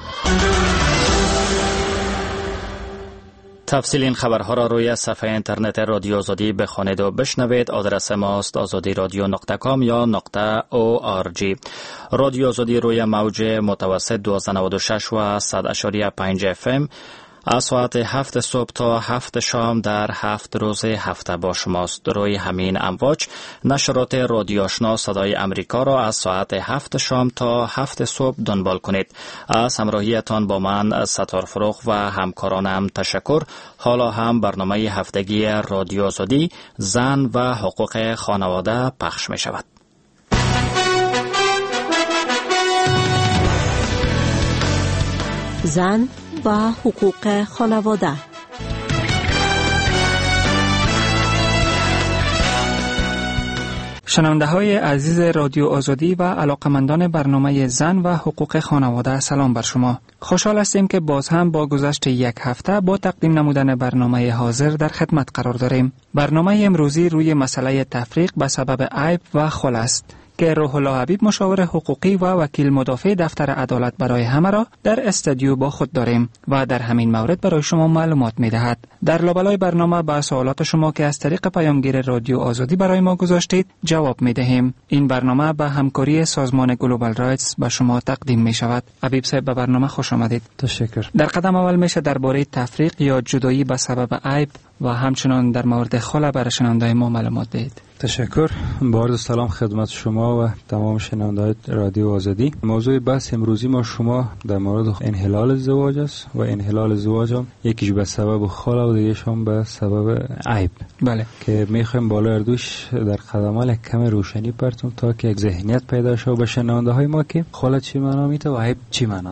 تفصیل این خبرها را روی صفحه اینترنت رادیو آزادی بخوانید و بشنوید. آدرس ماست azadiradio.com یا .org. رادیو آزادی روی موج متوسط 1296 و 100.5 FM از ساعت 7 صبح تا 7 شام در 7 روز هفته با شماست. روی همین امواج نشرات رادیو آشنا صدای امریکا را از ساعت 7 شام تا 7 صبح دنبال کنید. از همراهیتان با من ستار فروخ و همکارانم تشکر. حالا هم برنامه هفتگی رادیو آزادی زن و حقوق خانواده پخش می شود.
زن و حقوق خانواده.
شنونده های عزیز رادیو آزادی و علاقمندان برنامه زن و حقوق خانواده، سلام بر شما. خوشحال هستیم که باز هم با گذشت یک هفته با تقدیم نمودن برنامه حاضر در خدمت قرار داریم. برنامه امروزی روی مسئله تفریق به سبب عیب و خل است که روح الله حبیب مشاور حقوقی و وکیل مدافع دفتر عدالت برای همه را در استودیو با خود داریم و در همین مورد برای شما معلومات می‌دهد. در لابلای برنامه به سوالات شما که از طریق پیامگیر رادیو آزادی برای ما گذاشتید جواب می‌دهیم. این برنامه به همکاری سازمان گلوبال رایتس به شما تقدیم می‌شود. حبیب صاحب به برنامه خوش آمدید.
تشکر.
در قدم اول میشه درباره تفریق یا جدایی به سبب عیب و همچنان در مورد خلع برای شنونده‌های ما معلومات دهید.
تشکر. با عرض سلام خدمت شما و تمام شنونده‌های رادیو آزادی. موضوع بحث امروزی ما شما در مورد انحلال ازدواج است و انحلال ازدواج هم یکیش به سبب خلع و دیگه‌ش هم به سبب عیب.
بله.
که می‌خوایم بالا اردوش در خدمات کم روشنی پرتون تا که یک ذهنیت پیدا شه به شنونده‌های ما که خلع چی معنا میده و عیب چی معنا داره.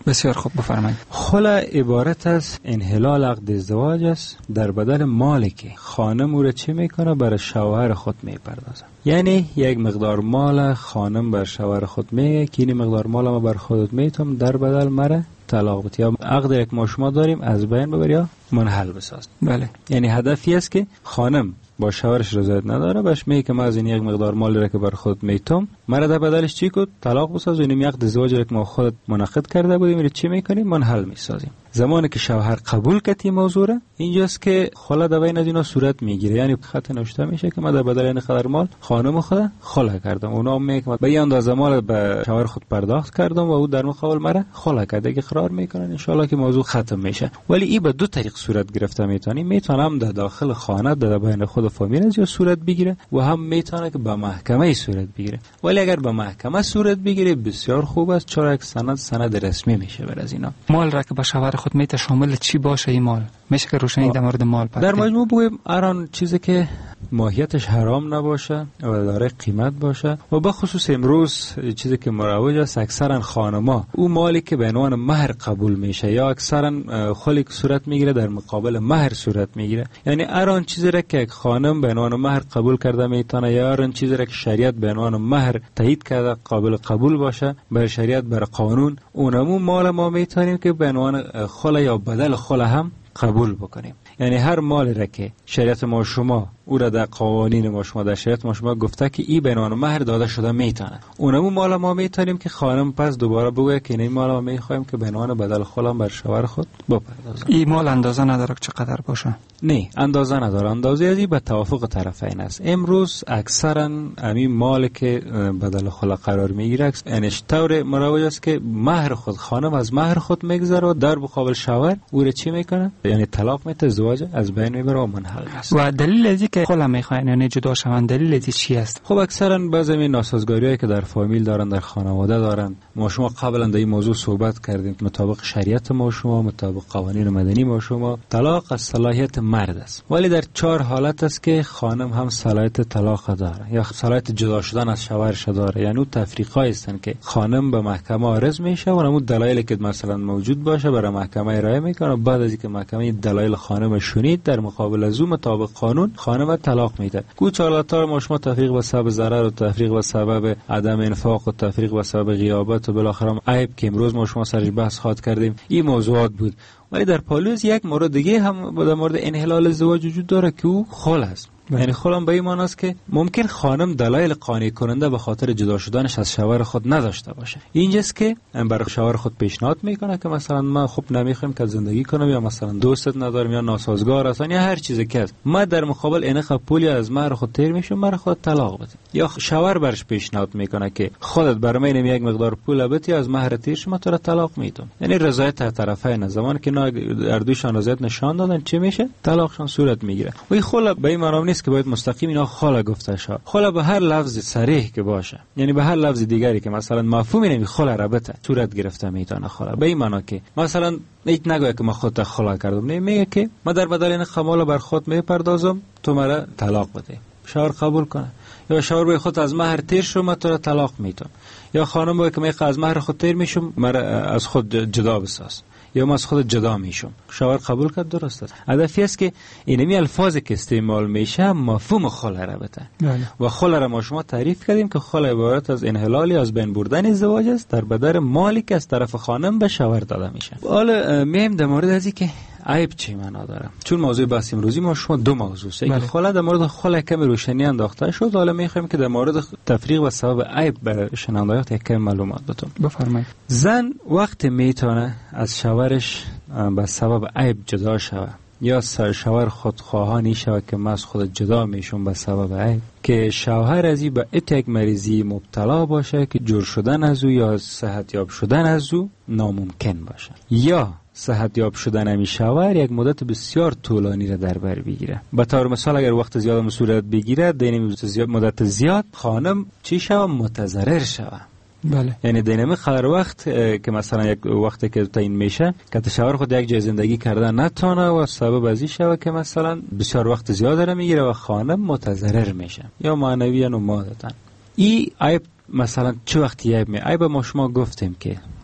بسیار خوب، بفرمایید.
خلا عبارت از انحلال عقد ازدواج است در بدل مالی که خانم او را چی میکنه برای شوهر خود میپردازه. یعنی یک مقدار مال خانم بر شوهر خود میگه که این مقدار مال ما بر خودت میتم در بدل مره طلاق بدی، یا عقد یک ما شما داریم از بین ببر یا منحل بساز.
بله،
یعنی هدفی است که خانم با شوهرش رضایت نداره، باش میگه که ما از این یک مقدار مال را که بر خودت میتم مرا در بدلش چی کد طلاق بساز، و این عقد ازدواج را که ما خودت منعقد کرده بودیم رو چی میکنیم منحل میسازیم. زمانی که شوهر قبول کردی موضوع را، اینجاست که خلا در بین از اینا صورت میگیره. یعنی خط نوشته میشه که ما در بدل این قدر مال خانم خود خلا کردم، اونا میگه به این اندازه مال به شوهر خود پرداخت کردم و او در مقابل مرا خلا کرده. اگه اقرار میکنن ان شاء الله که موضوع ختم میشه. ولی این به دو طریق صورت گرفته میتونم در داخل خانه در بین خود فامیل از صورت بگیره و هم میتونه که به محکمه صورت بگیره. ولی اگر به محکمه صورت بگیره بسیار خوب است، چون یک سند رسمی میشه بر از اینا.
مال را که به شوهر خود میته شامل چی باشه این مال؟ میشه که روشنی در مورد مال پس
در مجموع بگویم هر چیزی که ماهیتش حرام نباشه و داره قیمت باشه، و به خصوص امروز چیزی که مروج است اکثرا خانما او مالی که به عنوان مهر قبول میشه یا اکثرا خلی صورت میگیره در مقابل مهر صورت میگیره. یعنی هر آن چیزی را که خانم به عنوان مهر قبول کرده میتونه یا هر آن چیزی را که شریعت به عنوان مهر تایید کرده قابل قبول باشه بر شریعت بر قانون، اونمو مال ما میتونیم که به عنوان خلا یا بدل خلا هم قبول بکنیم. یعنی هر مالی را که شریعت ما شما او را در قوانین ما شما در شریعت ما شما گفته که این به عنوان مهر داده شده میتونه، اونمو مال ما میتونیم که خانم پس دوباره بگه که این مال ما میخوایم که به عنوان بدل خودم بر شوهر خود بپردازم.
این مال اندازه نداره چقدر باشه؟
نه اندازه نداره، اندازه ازی به توافق طرفین است. امروز اکثرا همین مال که بدل خلا قرار میگیره یعنی طور مروج است که مهر خود خانم از مهر خود میگذره و در مقابل شوهر او را چی میکنه؟ یعنی طلاق میته، ازدواج از بین میبره و منحل است.
و دلیل ازی که خلا میخواین یعنی جدا شوند دلیل ازی چی است؟
خب اکثرا بعضی می ناسازگاریایی که در فامیل دارن در خانواده دارن، ما شما قبلا در این موضوع صحبت کردیم مطابق شریعت ما شما مطابق قوانین مدنی ما شما طلاق از صلاحیت مرد است، ولی در 4 حالت است که خانم هم صلاحیت طلاق داره یا صلاحیت جدا شدن از شوهرش داره. یعنی اون تفریقایی هستن که خانم به محکمه عرض میشه و اون دلایلی که مثلا موجود باشه برای محکمه ارائه میکنه، بعد از اینکه محکمه دلایل خانم شنید در مقابل از اون مطابق قانون خانم طلاق میده. کوچ حالاتار ما شما تفریق به سبب ضرر و تفریق به سبب عدم انفاق و تفریق به سبب غیابت و بالاخره عیب که امروز ما شما سرش بحث خواد کردیم این موضوعات بود. ولی در پالوز یک مورد دیگه هم در مورد انحلال ازدواج وجود داره که او خل است. یعنی خلم به این معنی است که ممکن خانم دلایل قانع کننده به خاطر جدا شدنش از شوهر خود نداشته باشه. اینجاست که برای شوهر خود پیشنهاد میکنه که مثلا ما خب نمیخوایم که زندگی کنم یا مثلا دوستت ندارم یا ناسازگار هستن یا هر چیزی که است، ما در مقابل این پولی از مهر خود تیر میشم مرا خود طلاق بده. یا شوهر برش پیشنهاد میکنه که خودت برای من یک مقدار پول بدی از مهر تیر شما تو را طلاق میدم. یعنی رضایت هر طرفین زمانی که هر دوشان رضایت نشان دادن چی میشه؟ طلاقشون صورت میگیره. و این خلا به این معنی نیست که باید مستقیم اینا خلا گفته شه. خلا به هر لفظ صریح که باشه، یعنی به هر لفظ دیگری که مثلا مفهومی نمی خلا رابطه صورت گرفته میتونه خلا. به این معنی که مثلا هیچ نگویه که ما خودت خلا کردم، نه میگه که ما در بدل این خمال بر خود میپردازم تو مرا طلاق بده. شوهر قبول کنه یا شوهر به خود از مهر تیر شو من تو را طلاق میدم، یا خانم به که میگه از مهر خود تیر میشم مرا از خود جدا بساز یا ما از خود جدا میشم. شوهر قبول کرد، درست است. هدفی است که اینمی الفاظی که استعمال میشه مفهوم خلا را بده. و خلا را ما شما تعریف کردیم که خلا عبارت از انحلالی از بین بردن ازدواج است در بدل مالی که از طرف خانم به شوهر داده میشه. حالا میایم در مورد ازی که عیب چی معنا داره، چون موضوع بحث امروزی ما شما دو موضوع است. یک خلا در مورد خلا کم روشنی انداخته شد، حالا میخوایم که در مورد تفریق و سبب عیب برای شنوندگان یک کم معلومات بدم.
بفرمایید.
زن وقت میتونه از شوهرش به سبب عیب جدا شوه یا شوهر خودخواهانی شوه که من از خود جدا میشم به سبب عیب، که شوهر ازی به یک مریضی مبتلا باشه که جور شدن از او یا صحت یاب شدن از او ناممکن باشه، یا صحت یاب شدن همی شوهر یک مدت بسیار طولانی را در بر بگیره. به طور مثال اگر وقت زیاد صورت بگیره دین مدت زیاد خانم چی شوه؟ متضرر شوه.
بله.
یعنی دینامیک خلر وقت که مثلا یک وقتی که تعیین میشه که شوهر خود یک جای زندگی کردن نتونه و سبب ازی شوه که مثلا بسیار وقت زیاد داره میگیره و خانم متضرر میشه یا معنویاً و مادتاً. این عیب مثلا چه وقتی عیب ما شما گفتیم که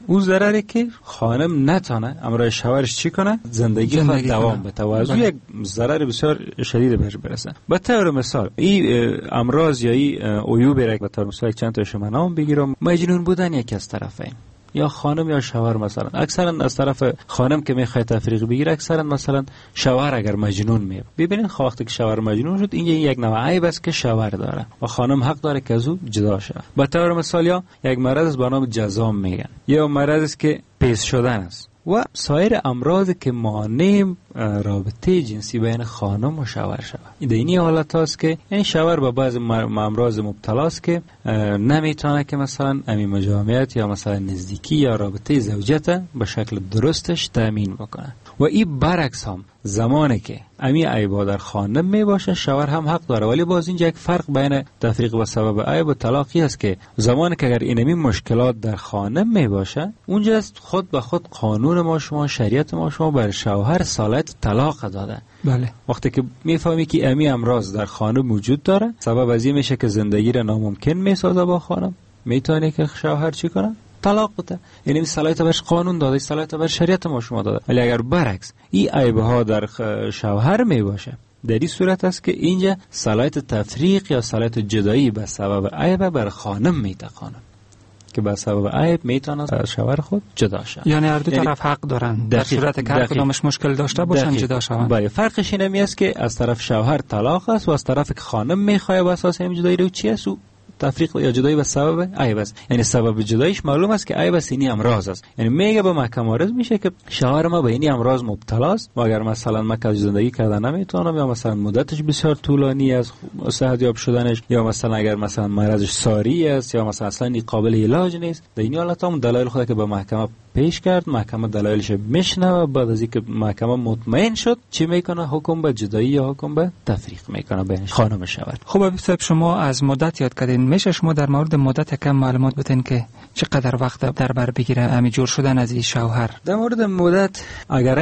اون ضرری که خانم نتونه امرای شوهرش چی کنه، زندگی خود دوام بده و از یک ضرر بسیار شدید بهش برسه. به طور مثال این امراض یا این عیوب را به طور مثال چند تا شما نام بگیرم. مجنون بودن یکی از طرفین، یا خانم یا شوهر. مثلا اکثرا از طرف خانم که میخواد تفریق بگیره، اکثرا مثلا شوهر اگر مجنون می ببینید وقتی که شوهر مجنون شد، این یک نوع عیب است که شوهر داره و خانم حق داره که از او جدا شه. به طور مثال یا یک مرض به نام جذام میگن، یا مرض است که پیس شدن است و سایر امراض که مانع رابطه جنسی بین خانم و شوهر شود. این حالت هاست که این شوهر با بعض امراض مبتلا است که نمیتونه که مثلا امی مجامعت یا مثلا نزدیکی یا رابطه زوجت به شکل درستش تامین بکنه. و این برعکس هم زمانی که امی عیبا در خانم می باشه، شوهر هم حق داره. ولی باز اینجا یک فرق بین تفریق و سبب عیب و طلاقی است که زمانی که اگر اینمی مشکلات در خانم می باشه، اونجا خود به خود قانون ما شما، شریعت ما شما بر شوهر صلاحیت طلاق داده.
بله.
وقتی که میفهمی که امی امراض در خانم وجود داره، سبب از این میشه که زندگی را ناممکن میسازه با خانم، میتونه که شوهر چی کنه؟ طلاق بده. یعنی صلاحیت برش قانون داده، صلاحیت بر شریعت ما شما داده. ولی اگر برعکس این عیب‌ها در شوهر می باشه، در این صورت است که اینجا صلاحیت تفریق یا صلاحیت جدایی به سبب عیب بر خانم میتقانه که به سبب عیب میتونه از شوهر خود جدا شه.
یعنی هر دو طرف حق دارن در صورت که هر کدامش مشکل داشته باشن جدا شوند.
بله. فرقش اینه است که از طرف شوهر طلاق است و از طرف که خانم میخواد به اساس این جدایی رو چی است؟ تفریق یا جدایی به سبب عیب است. یعنی سبب جداییش معلوم است که عیب است، این امراض است. یعنی میگه به محکمه عرض میشه که شوهر ما به این امراض مبتلا است و اگر مثلا من که زندگی کردن نمیتونم، یا مثلا مدتش بسیار طولانی است صحت یاب شدنش، یا مثلا اگر مثلا مرضش ساری است، یا مثلا اصلا قابل علاج نیست، در این حالت هم دلایل خود که به محکمه پیش کرد، محکمه دلایلش میشنوه. بعد از اینکه محکمه مطمئن شد چی میکنه؟ حکم به جدایی یا حکم به تفریق میکنه بین خانم و شوهر.
خب صاحب شما از مدت یاد کردین، میشه شما در مورد مدت کم معلومات بدین که چقدر وقت در بر بگیره امی جور شدن از این شوهر؟
در مورد مدت اگر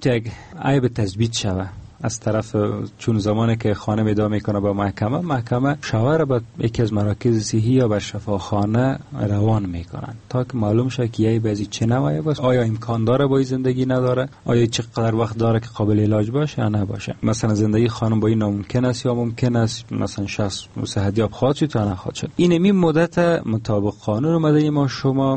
عیب تثبیت شوه از طرف، چون زمانی که خانم ادعا میکنه با محکمه شوهر به یکی از مراکز صحی یا به شفاخانه روان میکنن تا که معلوم شه که یه بعضی چه نوعی است، آیا امکان داره با زندگی نداره، آیا چقدر وقت داره که قابل علاج باشه یا نباشه. مثلا زندگی خانم با این ناممکن است یا ممکن است، مثلا شخص صحت یاب خواهد شد یا نخواهد شد. این مدت مطابق قانون مدنی ما شما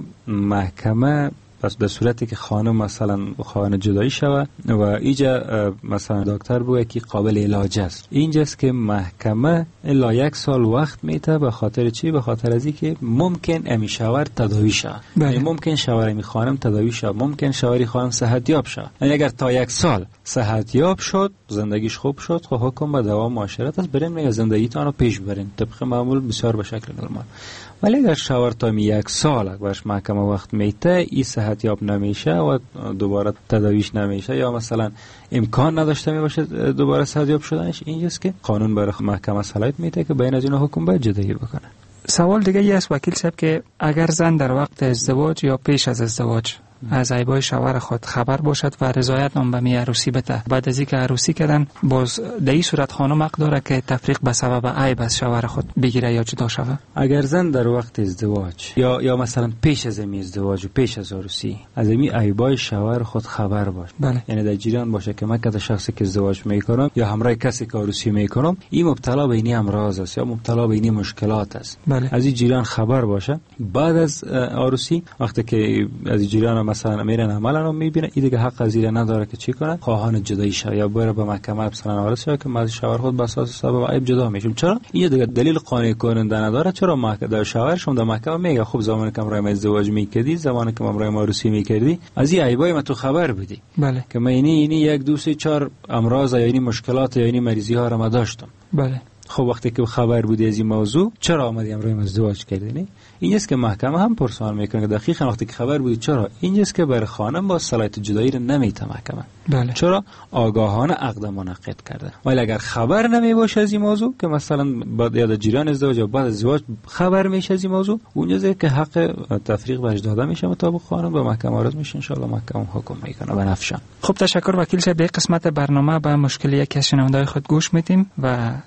محکمه پس به صورتی که خانم مثلا خواهان جدایی شود و اینجا مثلا دکتر بگه که قابل علاج است، اینجاست که محکمه الا 1 سال وقت میده. به خاطر چی؟ به خاطر از اینکه ممکن امی شوهر تداوی شود، ممکن شوهر امی خانم تداوی شود، ممکن شوهری خانم صحت یاب شود. یعنی اگر تا 1 سال صحت یاب شد، زندگیش خوب شد، خب حکم به دوام معاشرت است، برین میگه زندگیتون رو پیش برین طبق معمول بسیار به شکل نرمال. ولی اگر شوهر تا 1 سال باش محکمه وقت میته، این صحت یاب نمیشه و دوباره تداویش نمیشه، یا مثلا امکان نداشته میباشه دوباره صحت یاب شدنش، اینجاست که قانون برای محکمه صلاحیت میده که بین از این حکم باید جدایی بکنه.
سوال دیگه ای است وکیل صاحب که اگر زن در وقت ازدواج یا پیش از ازدواج از عیبای شوهر خود خبر باشد و رضایت نام به می عروسی بده، بعد از اینکه عروسی کردن، باز در این صورت خانم حق داره که تفریق به سبب عیب از شوهر خود بگیره یا جدا شود؟
اگر زن در وقت ازدواج یا مثلا پیش از ازدواج و پیش از عروسی از این عیبای شوهر خود خبر باشه،
بله.
یعنی در جریان باشه که من که شخصی که ازدواج میکنم یا همراه کسی که عروسی میکنم این مبتلا به این امراض است یا مبتلا به این مشکلات است،
بله.
از این جریان خبر باشه، بعد از عروسی وقتی که از این جریان مثلا میرن عملا رو میبینه، این دیگه حق از این نداره که چی کنه؟ خواهان جدایی شه یا بره به محکمه مثلا عرض شه که من شوهر خود به اساس سبب عیب جدا میشم. چرا؟ این دیگه دلیل قانعی کننده نداره. چرا؟ محکمه شوهر شما در محکمه میگه خب زمانی که امرای ازدواج میکردی، زمانی که امرای عروسی میکردی، از این عیبای من تو خبر بدی،
بله.
که من اینی 1 2 3 4 امراض یا این مشکلات یا این مریضی ها رو ما داشتم،
بله.
خب وقتی که خبر بودی از این موضوع چرا آمدی امرای ازدواج کردی؟ اینجاست که محکمه هم پرسان میکنه که دقیقاً وقتی که خبر بودی چرا؟ اینجاست که برای خانم با صلاحیت جدایی رو نمیته محکمه،
بله.
چرا؟ آگاهانه عقد منعقد کرده. ولی اگر خبر نمی باشه از این موضوع که مثلا بعد یا جریان ازدواج یا بعد از ازدواج خبر میشه از این موضوع، اونجاست که حق تفریق بهش داده میشه، مطابق قانون به محکمه عرض میشه، ان شاء الله محکمه حکم میکنه بنفشان.
خب تشکر وکیل صاحب. در قسمت برنامه به مشکل یکی از شنونده‌های خود گوش میدیم و بعد از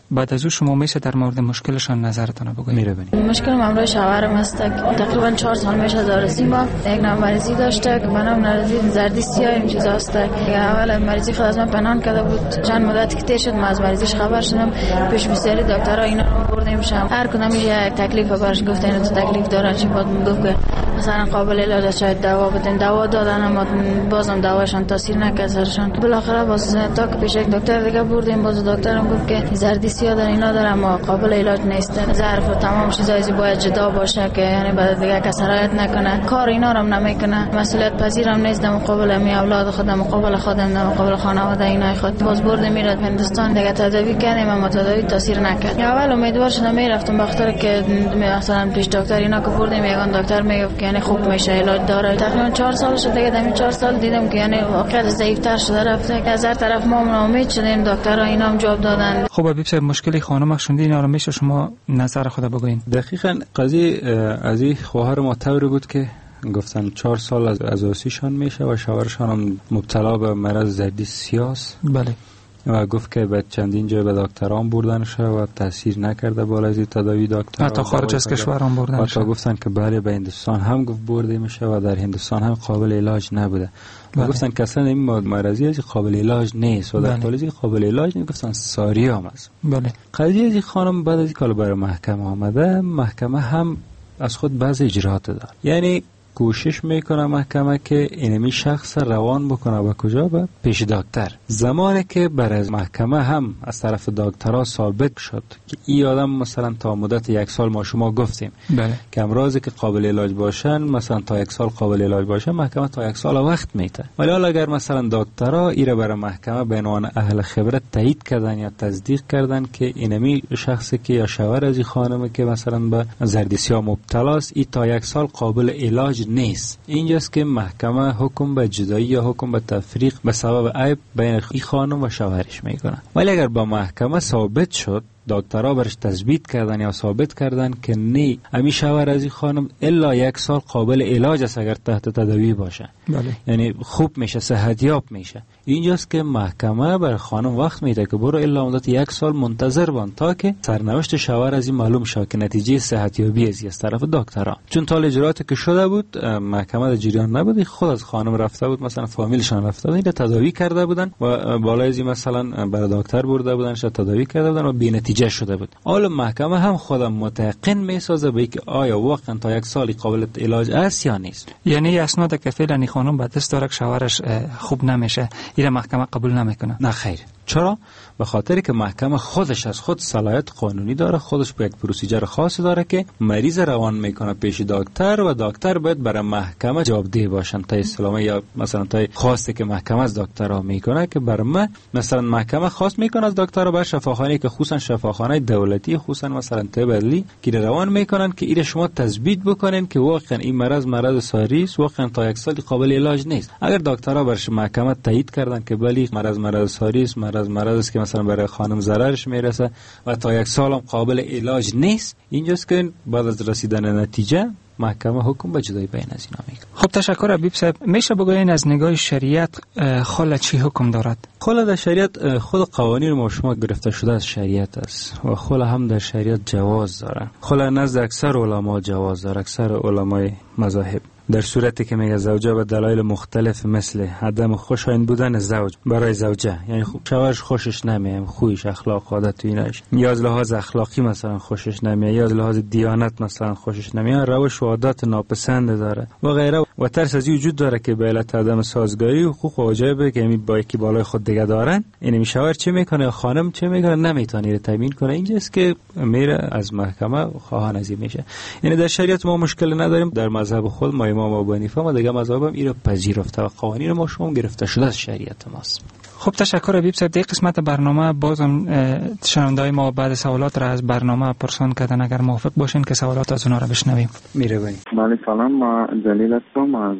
موضوع شما میشه در مورد مشکلشان نظرتان بگویید؟
میره ببینید.
مشکل همراه شوهرم است. تقریبا 4 سال میشه دارسی ما یک نوع مریضی داشته که منم نرزید زردی سیاه این چیزا است. اول مریضی خود از من پنهان کرده بود. چند مدت که تیر شد ما از مریضیش خبر شدم. پیش بسیاری دکترها اینا رو بردیم شم. هر کدوم یک تکلیف براش گفتن این تکلیف دارن چی بود گفت که مثلا قابل علاج شاید دوا بدن. دوا دادن اما بازم دواشون تاثیر نکرد سرشون. بالاخره باز تا که پیش یک دکتر دیگه بردیم باز دکترم گفت که زردی سیاه داره اینا داره اما قابل علاج نیست. ظرف و تمام چیزایی باید جدا باشه که یعنی بعد دیگه کس رعایت نکنه. کار اینا رو نمیکنه. مسئولیت پذیرم نیست در مقابل می اولاد خودم مقابل خودم در مقابل خانواده اینا خود. باز بردیم میرد هندوستان دیگه تداوی کردیم اما تداوی تاثیر نکرد. اول امیدوار شدم میرفتم بخاطر که مثلا پیش دکتر اینا که بردیم یگان دکتر میگفت که یعنی خوب میشه علاج داره. تقریبا 4 سال شد دیگه در 4 سال دیدم که یعنی واقعا ضعیف‌تر شده رفته. از هر طرف ما ناامید شدیم دکترها اینا هم جواب دادن.
خب حبیب صاحب مشکلی خانم شوندی اینا رو میشه شما نظر خود بگوین؟
دقیقاً قضیه از این خواهر ما طوری بود که گفتن 4 سال از ازاسیشان میشه و شوهرشان هم مبتلا به مرض زردی سیاه است.
بله.
و گفت که بعد چندین جای به دکتران بردن شد و تاثیر نکرده بالا از تداوی دکتر.
حتی خارج از کشور هم بردن شد.
حتی گفتن که بله به هندوستان هم گفت برده میشه و در هندوستان هم قابل علاج نبوده. و گفتن که اصلا این مرضی از قابل علاج نیست و در حالی قابل علاج نیست گفتن ساریام است.
بله.
قضیه از خانم بعد از کال برای محکمه آمده، محکمه هم از خود بعض اجرات داد. یعنی کوشش میکنه محکمه که اینمی شخص روان بکنه به کجا؟ به پیش دکتر. زمانی که بر از محکمه هم از طرف دکترها ثابت شد که این آدم مثلا تا مدت 1 سال ما شما گفتیم
بله.
که امراضی که قابل علاج باشن مثلا تا 1 سال قابل علاج باشن محکمه تا 1 سال وقت میده. ولی حالا اگر مثلا دکترها ایره برای محکمه به عنوان اهل خبرت تایید کردن یا تصدیق کردن که اینمی شخصی که یا شوهر از این خانم که مثلا به زردی سیاه مبتلا است ای تا 1 سال قابل علاج نیست. اینجاست که محکمه حکم به جدایی یا حکم به تفریق به سبب عیب بین این خانم و شوهرش میکنه. ولی اگر با محکمه ثابت شد دکترها برش تثبیت کردن یا ثابت کردن که نه امی شوهر از این خانم الا 1 سال قابل علاج است اگر تحت تداوی باشه.
بله.
یعنی خوب میشه صحتیاب میشه. اینجاست که محکمه بر خانم وقت میده که برو الا مدت 1 سال منتظر بان تا که سرنوشت شوهر از این معلوم شه که نتیجه صحتیابی از طرف دکترها. چون تا اجرااتی که شده بود محکمه در جریان نبود، خود از خانم رفته بود مثلا فامیلشان رفته بود تداوی کرده بودن و بالای از مثلا برای دکتر برده بودن شد تداوی کرده بودن و بی نتیجه شده بود. حالا محکمه هم خودم متقن میسازه به که آیا واقعا تا 1 سال قابل علاج است یا نیست.
یعنی اسناد که فعلا خانم به دست داره که شوهرش خوب نمیشه این محکمه قبول نمیکنه؟
نه خیر. چرا؟ به خاطر که محکمه خودش از خود صلاحیت قانونی داره، خودش به یک پروسیجر خاصی داره که مریض روان میکنه پیش دکتر و دکتر باید برای محکمه جوابدهی باشن تا اسلامی یا مثلا تا خواسته که محکمه از دکترها میکنه که برای ما مثلا محکمه خواست میکنه از دکترها به شفاخانه که خصوصا شفاخانه دولتی خصوصا مثلا طب عدلی که روان میکنن که این شما تثبیت بکنین که واقعا این مرض ساری است، واقعا تا 1 سال قابل علاج نیست. اگر دکترها برش محکمه تایید کردن که بلی مرض ساری است، مرض که مثلا برای خانم ضررش میرسه و تا 1 سال هم قابل علاج نیست، اینجاست که بعد از رسیدن نتیجه محکمه حکم به جدایی بین از اینا میکنه.
خب تشکر حبیب صاحب. میشه بگوین از نگاه شریعت خلع چی حکم دارد؟
خلع در شریعت خود قوانین ما شما گرفته شده از شریعت است و خلع هم در شریعت جواز داره. خلع نزد اکثر علما جواز داره، اکثر علمای مذاهب. در صورتی که میگه زوجه به دلایل مختلف مثل عدم خوشایند بودن زوج برای زوجه، یعنی شوهرش خوشش نمیاد، خویش اخلاق عادت و ایناش، یا از لحاظ اخلاقی مثلا خوشش نمیاد، یا از لحاظ دیانت مثلا خوشش نمیاد، روش و عادات ناپسند داره و غیره و ترس از وجود داره که به علت عدم سازگاری حقوق واجبه که با یکی بالای خود دیگه دارن، این شوهر چه میکنه خانم چه میکنه نمیتونه تامین کنه. اینجاست که میره از محکمه خواهان از این میشه. یعنی در شریعت ما مشکل نداریم، در مذهب خود ما امام ابو حنیفه و دیگه مذاهب هم اینو پذیرفته و قوانین ما شما گرفته شده از شریعت ماست.
خب تشکر حبیب صاحب. در قسمت برنامه بازم شنوندای ما بعد سوالات را از برنامه پرسان کردن، اگر موافق باشین که سوالات از اونا را بشنویم.
میره ببین.
بله سلام، ما جلیل هستم از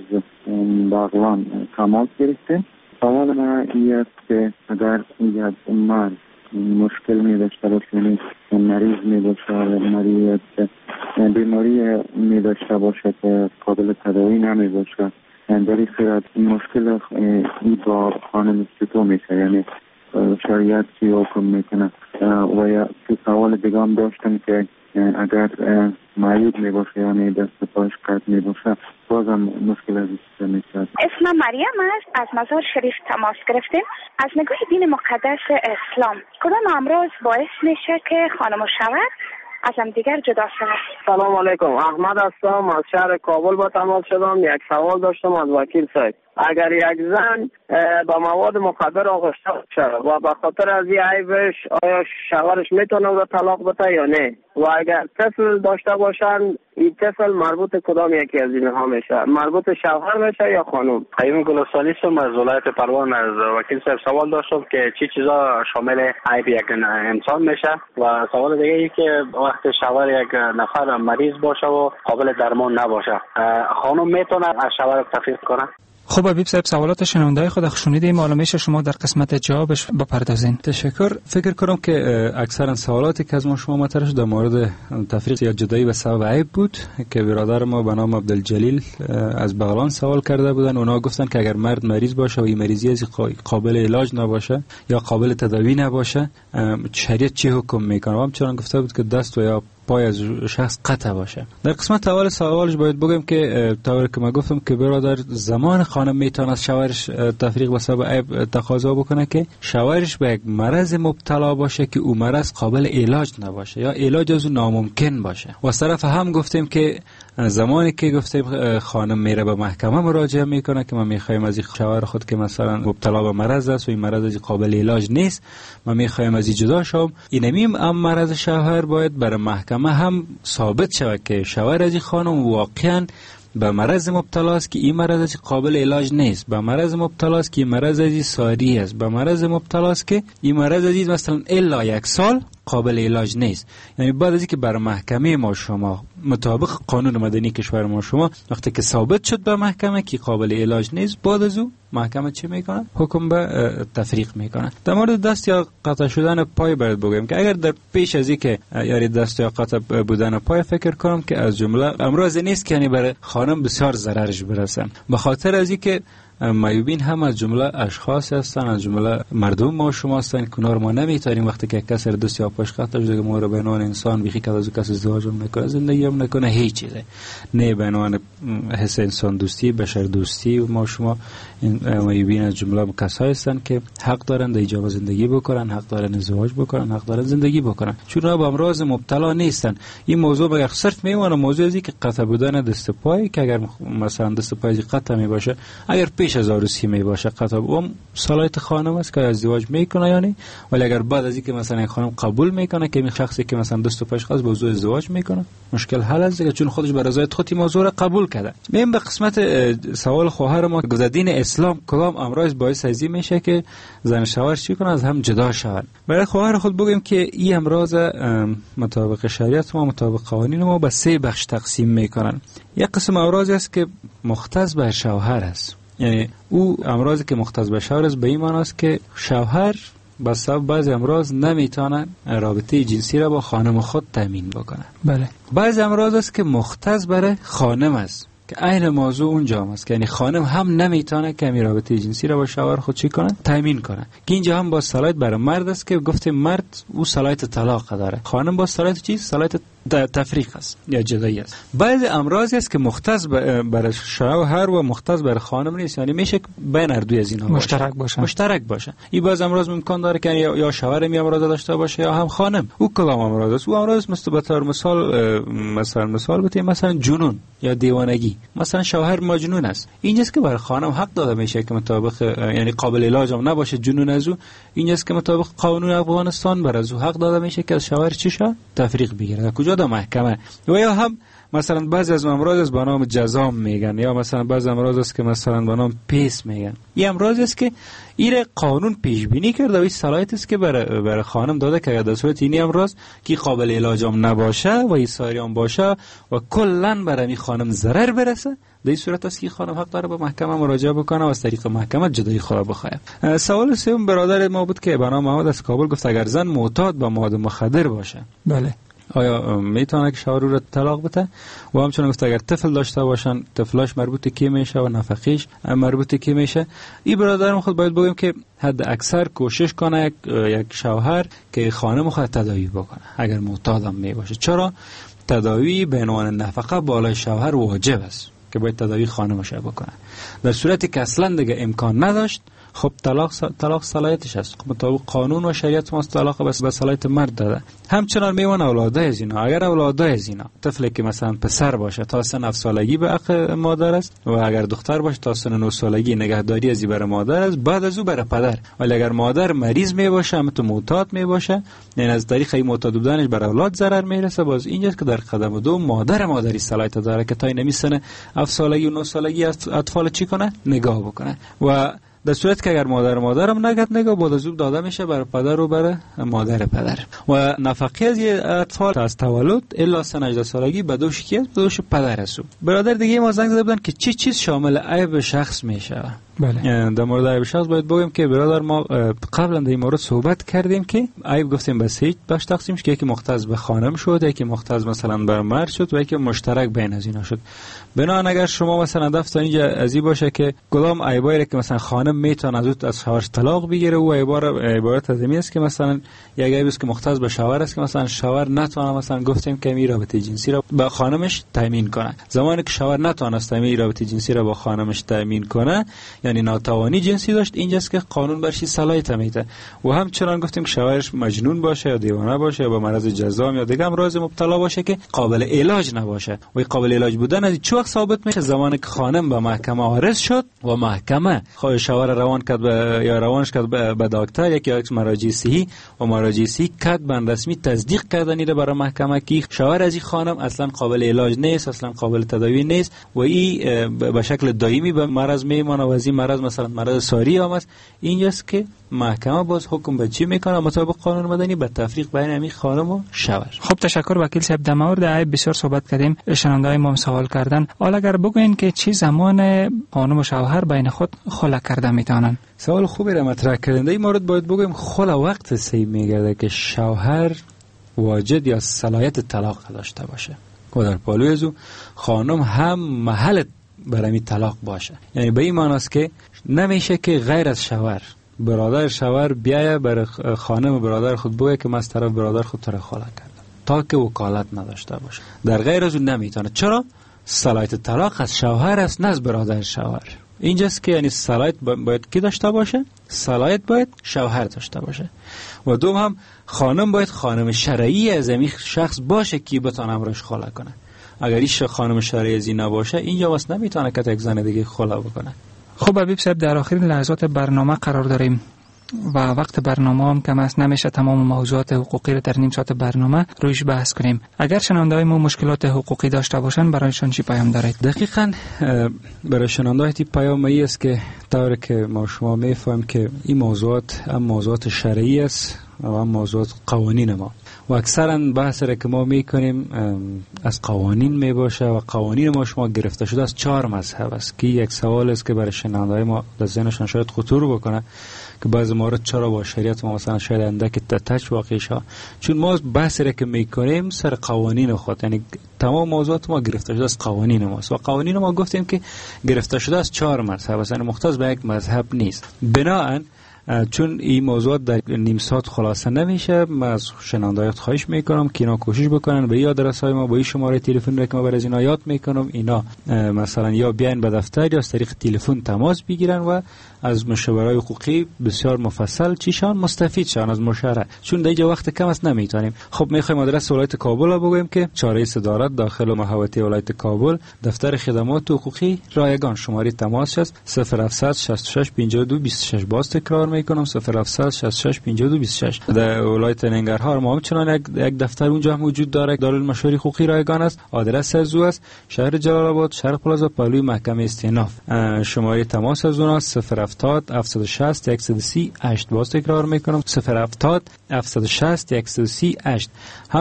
باغلان تماس گرفتیم. سوال من این است که اگر یک مرد مشکل می داشته باشه، مریض می داشته مریض بیماری می داشته باشه که قابل تداوی نمی باشه، در این صورت مشکل این با خانم چطور میشه؟ یعنی شریعت چی حکم میکنه. و یا سوال دیگه هم داشتم که اگر معیوب می باشه یعنی دست پاش قطع می باشه بازم مشکل از این میشه.
اسمم مریم است، از مزار شریف تماس گرفتیم. از نگاه دین مقدس اسلام کدام امراض باعث میشه که خانم و شوهر از هم دیگر جدا شود؟
سلام علیکم، احمد هستم، از شهر کابل با تماس شدم. یک سوال داشتم از وکیل صاحب. اگر یک زن با مواد مخدر آغشته شود و به خاطر از این عیبش آیا شوهرش میتونه او طلاق بده یا نه؟ و اگر طفل داشته باشن این طفل مربوط کدام یکی از اینها میشه؟ مربوط شوهر میشه یا خانم؟
قیوم گلستانی هستم از ولایت پروان. از وکیل صاحب سوال داشتم که چی چیزا شامل عیب یک انسان میشه و سوال دیگه ای که وقت شوهر یک نفر مریض باشه و قابل درمان نباشه خانم میتونه از شوهر تفریق کنه؟
خب حبیب صاحب سوالات شنونده‌های خود شنیدیم، معلومش شما در قسمت جوابش بپردازین.
تشکر. فکر کنم که اکثرا سوالاتی که از ما شما مطرح شد در مورد تفریق یا جدایی به سبب عیب بود که برادر ما به نام عبدالجلیل از بغلان سوال کرده بودن. اونا گفتن که اگر مرد مریض باشه و این مریضی از قابل علاج نباشه یا قابل تداوی نباشه شریعت چه حکم میکنه؟ و همچنان گفته بود که دست و یا پای از شخص قطع باشه. در قسمت اول سوالش باید بگم که طوری که من گفتم که برادر زمان خانم میتونه از شوهرش تفریق به سبب عیب تقاضا بکنه که شوهرش به یک مرض مبتلا باشه که او مرض قابل علاج نباشه یا علاج از اون ناممکن باشه. و از طرف هم گفتیم که زمانی که گفتیم خانم میره به محکمه مراجعه میکنه که ما میخوایم از شوهر خود که مثلا مبتلا به مرض است و این مرض قابل علاج نیست ما میخوایم از جدا شوم، اینمیم مرض شوهر باید برای محکمه هم ثابت شود که شوهر از خانم واقعا به مرض مبتلا است که این مرض قابل علاج نیست، به مرض مبتلا است که این مرض ساری است، به مرض مبتلا است که این مرض مثلا الا 1 سال قابل علاج نیست. یعنی بعد از اینکه بر محکمه ما شما مطابق قانون مدنی کشور ما شما وقتی که ثابت شد به محکمه که قابل علاج نیست، بعد از او محکمه چی میکنه؟ حکم به تفریق میکنه. در مورد دست یا قطع شدن پای باید بگم که اگر در پیش از اینکه یاری دست یا قطع بودن پای فکر کنم که از جمله امراض نیست که یعنی برای خانم بسیار ضررش برسه، به خاطر از اینکه معیوبین هم از جمله اشخاص هستن، از جمله مردم ما شما هستن که کنار ما نمیتاریم وقتی که کسی دست یا پاش قطع شده ما رو به عنوان انسان بیخی که از کسی ازدواج نکنه، زندگی هم نکنه، هیچ چیزه نه به عنوان حس انسان دوستی، بشر دوستی. و ما شما معیوبین از جمله کسایی هستن که حق دارن در ایجاب زندگی بکنن، حق دارن ازدواج بکنن، حق دارن زندگی بکنن، چون اونا به امراض مبتلا نیستن. این موضوع به صرف میمونه موضوع ازی که قطع بودن دست پای که اگر مثلا دست پای قطع می باشه، اگر پیش از عروسی می باشه قطع اون صلاحیت خانم است که ازدواج میکنه یعنی، ولی اگر بعد از اینکه مثلا خانم قبول میکنه که این شخصی که مثلا دست و پاش خاص به موضوع ازدواج میکنه، مشکل حل است دیگه، چون خودش به رضایت خودی موضوع را قبول کرده. میایم به قسمت سوال خواهر ما که دین اسلام کدام امراض باعث ازی میشه که زن شوهر چی کنه از هم جدا شون. برای خواهر خود بگیم که این امراض مطابق شریعت ما مطابق قوانین ما به 3 بخش تقسیم میکنن. یک قسم امراض است که مختص به شوهر است، یعنی او امراضی که مختص به شوهر است به این معنی است که شوهر به سبب بعضی امراض نمیتونه رابطه جنسی را با خانم خود تامین بکنه.
بله.
بعضی امراض است که مختص برای خانم است که عین موضوع اونجا است که یعنی خانم هم نمیتونه که این رابطه جنسی را با شوهر خود چی کنه؟ تامین کنه. که اینجا هم با صلاحیت برای مرد است که گفتیم مرد او صلاحیت طلاق داره، خانم با صلاحیت چیز؟ صلاحیت تفریق است یا جدایی است. بعضی امراضی است که مختص برای شوهر و مختص برای خانم نیست، یعنی میشه بین هر دوی از اینا مشترک باشه. این بعض امراض ممکن داره که یا شوهر می امراض داشته باشه یا هم خانم. او کدام امراض است؟ او امراض مثال بتیم مثلا جنون یا دیوانگی. مثلا شوهر مجنون است، اینجاست که برای خانم حق داده میشه که مطابق یعنی قابل علاج هم نباشه جنون از او، اینجاست که مطابق قانون افغانستان برای او حق داده میشه که از شوهر چی شه؟ تفریق بگیره. کجا در محکمه. و یا هم مثلا بعضی از امراض است به نام جزام میگن، یا مثلا بعضی امراض است که مثلا به نام پیس میگن. این امراض است که این قانون پیش بینی کرده و این صلاحیت است که برای خانم داده که در صورت این امراض که قابل علاج هم نباشه و این ساری هم باشه و کلا برای این خانم ضرر برسه، در این صورت است که خانم حق داره به محکمه مراجعه بکنه و از طریق محکمه جدایی خود بخواه. سوال سوم برادر ما بود که به نام محمد از کابل گفت اگر زن معتاد به مواد مخدر باشه،
بله،
آیا میتونه که شوهر رو طلاق بده؟ و همچنین گفت اگر طفل داشته باشن طفلاش مربوط کی میشه و نفقیش مربوط کی میشه. این برادرم خود باید بگیم که حد اکثر کوشش کنه یک شوهر که خانم خود تداوی بکنه اگر معتادم می باشه. چرا؟ تداوی به عنوان نفقه بالای شوهر واجب است که باید تداوی خانمش بکنه. در صورتی که اصلا دیگه امکان نداشت، خب طلاق صلاحیتش است. خب مطابق قانون و شریعت ما طلاق به صلاحیت مرد داده. همچنان میمونه اولادای زنا. اگر اولادای زنا طفلی که مثلا پسر باشه تا سن 7 سالگی به حق مادر است و اگر دختر باشه تا سن 9 سالگی نگهداری از بر مادر است، بعد از او بر پدر. ولی اگر مادر مریض می باشه، همت معتاد می باشه، یعنی از طریق این معتاد بودنش بر اولاد ضرر میرسه، باز اینجاست که در قدم دو مادری صلاحیت داره که تا این سن 7 سالگی و 9 سالگی اطفال چی کنه؟ نگاه بکنه. و در صورت که اگر مادرم نگاه بعد از او داده میشه بر پدر و بر مادر پدر. و نفقه از اطفال از تولد الا سن 18 سالگی به دوش کی است؟ به دوش پدر است. برادر دیگه ما زنگ زده بودن که چی چیز شامل عیب شخص میشه. بله. در مورد عیب شخص باید بگیم که برادر ما قبلا در این مورد صحبت کردیم که عیب گفتیم به 3 بخش تقسیم شد که یکی مختص به خانم شد، یکی مختص مثلا بر مرد شد و یکی مشترک بین از اینا شد. بنابراین اگر شما مثلا دفتر اینجا ازی باشه که کدام عیبایی که مثلا خانم میتونه از شوهرش طلاق بگیره و عبارت از این است که مثلا یک عیب است که مختص به شوهر است که مثلا شوهر نتونه مثلا گفتیم که می رابطه جنسی را با خانمش تامین کنه. زمانی که شوهر نتونست می رابطه جنسی را با خانمش تامین کنه، یعنی ناتوانی جنسی داشت، اینجاست که قانون برش صلاحیت میده. و همچنان گفتیم که شوهرش مجنون باشه یا دیوانه باشه یا با مرض جذام یا دیگه امراض مبتلا باشه که قابل علاج نباشه. و قابل علاج بودن از چه وقت ثابت میشه؟ زمانی که خانم به محکمه عرض شد و محکمه شوهر روان کرد یا روانش کرد به دکتر یا مراجع صحی و مراجع صحی کتباً رسمی تصدیق کردن ایره برای محکمه که شوهر از این خانم اصلا قابل علاج نیست، اصلا قابل تداوی نیست و این به شکل دائمی به مرض میمونه و از این مرض مثلا مرض ساری هم است. اینجاست که محکمه باز حکم به چی میکنه؟ مطابق قانون مدنی به تفریق بین همین خانم و شوهر.
خب تشکر وکیل صاحب. در مورد عیب بسیار صحبت کردیم، شنونده‌های ما سوال کردن. حالا اگر بگوین که چی زمان خانم و شوهر بین خود خلع کرده میتونن؟
سوال خوبی را مطرح کردن. این مورد باید بگویم خلع وقت سی میگرده که شوهر واجد یا صلاحیت طلاق داشته باشه و در پالوی از او خانم هم محل برای طلاق باشه. یعنی به این معنی است که نمیشه که غیر از شوهر برادر شوهر بیایه بر خانم برادر خود بگه که من از طرف برادر خود تو را خلع کردم تا که وکالت نداشته باشه. در غیر از اون نمیتونه. چرا؟ صلاحیت طلاق از شوهر است نه از برادر شوهر. اینجاست که یعنی صلاحیت باید کی داشته باشه؟ صلاحیت باید شوهر داشته باشه. و دوم هم خانم باید خانم شرعی از این شخص باشه که بتونه امرش خلع کنه. اگر ایش خانم شرعی از این نباشه اینجا واسه نمیتونه که یک زن دیگه خلع بکنه.
خب حبیب صاحب، در آخرین لحظات برنامه قرار داریم و وقت برنامه هم کم است، نمیشه تمام موضوعات حقوقی رو در نیم ساعت برنامه روش بحث کنیم. اگر شنونده‌های ما مشکلات حقوقی داشته باشن برایشان چی پیام دارید؟
دقیقاً برای شنونده‌های پیام ای است که طوری که ما شما میفهمیم که این موضوعات هم موضوعات شرعی است و هم موضوعات قوانین ما و اکثرا بحث را که ما میکنیم از قوانین میباشه و قوانین ما شما گرفته شده از 4 مذهب است که یک سوال است که برای شنونده‌های ما در ذهنشان شاید خطور بکنه که بعضی موارد چرا با شریعت ما مثلا شاید اندک تچ واقع شه، چون ما بحث را که میکنیم سر قوانین خود، یعنی تمام موضوعات ما گرفته شده از قوانین ماست و قوانین ما گفتیم که گرفته شده از 4 مذهب است، یعنی مختص به یک مذهب نیست. بنابراین چون این موضوع در نیم ساعت خلاصه نمیشه، من از شنونده‌هایت خواهش میکنم که اینا کوشش بکنن به این آدرس‌های ما، با این شماره تلفن که ما برای اینا یاد میکنم، اینا مثلا یا بیاین به دفتر یا از طریق تلفن تماس بگیرن و از مشاورای حقوقی بسیار مفصل چیشان مستفید شون از مشاوره، چون دیگه وقت کم است نمیتونیم. خب میخوایم آدرس ولایت کابل رو بگویم که چاره صدارت داخل محوطه ولایت کابل، دفتر خدمات حقوقی رایگان، شماره تماس است 0700 66 52 26. باز تکرار میکنم 0700 66 52 26. در ولایت ننگرهار ما همچنان یک دفتر اونجا هم وجود داره، دارالمشاوره حقوقی رایگان است. آدرس از او است شهر جلال آباد، شرق پلازا، پلوی محکمه استیناف. شماره تماس از اون است 070 760 130 8. باز تکرار میکنم 070 760 130 8.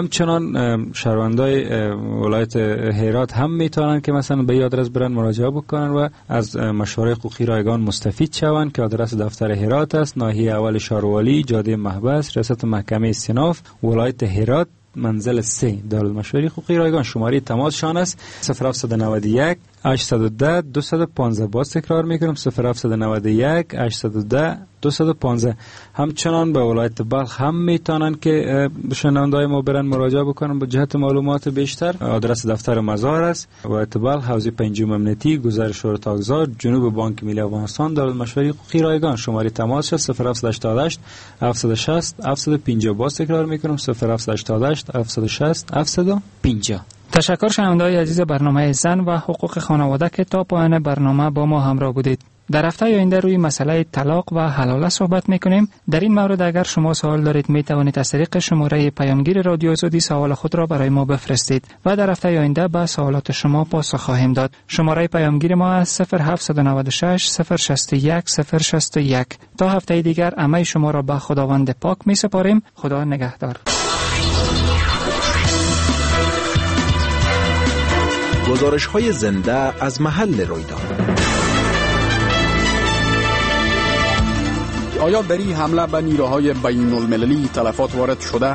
همچنان شهروندای ولایت هرات هم میتونن که مثلا به این آدرس برن مراجعه بکنن و از مشاوره حقوقی رایگان مستفید شوند که آدرس دفتر هرات است، ناحیه اول شاروالی، جاده محبس، رئاست محکمه استیناف، ولایت هرات، منزل 3 دارالمشاوره حقوقی رایگان. شماره تماسشان است 0791 810 215. باز تکرار میکنم 0791 810 215. همچنان به ولایت بلخ هم میتونن که شنوندای ما برن مراجعه بکنن به جهت معلومات بیشتر. آدرس دفتر مزار است ولایت بلخ، حوزه 5 امنیتی، گذر شورت آگزار، جنوب بانک ملی افغانستان، دارالمشاوره حقوقی رایگان. شماره تماس 0788 760 750. باز تکرار میکنم 0788 760 750.
تشکر شنونده‌های عزیز برنامه زن و حقوق خانواده که تا پایان برنامه با ما همراه بودید. در هفته آینده روی مسئله طلاق و حلاله صحبت میکنیم. در این مورد اگر شما سوال دارید می توانید از طریق شماره پیامگیر رادیو آزادی سوال خود را برای ما بفرستید و در هفته آینده به سوالات شما پاسخ خواهیم داد. شماره پیامگیر ما است 0796 061 061. تا هفته دیگر همه شما را به خداوند پاک می سپاریم. خدا نگهدار.
گزارش‌های زنده از محل رویداد.
آیا در این حمله به نیروهای بین المللی تلفات وارد شده؟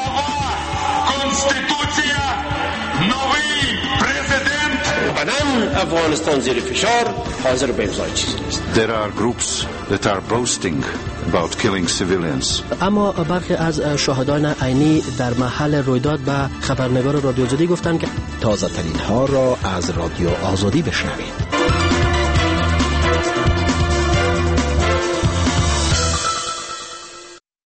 افغانستان زیر فشار حاضر به امضای چیزی نیست.
There are groups that are boasting about killing civilians.
اما برخی از شاهدان عینی در محل رویداد به خبرنگار رادیو آزادی گفتند که
تازه ترین ها را از رادیو آزادی بشنوید.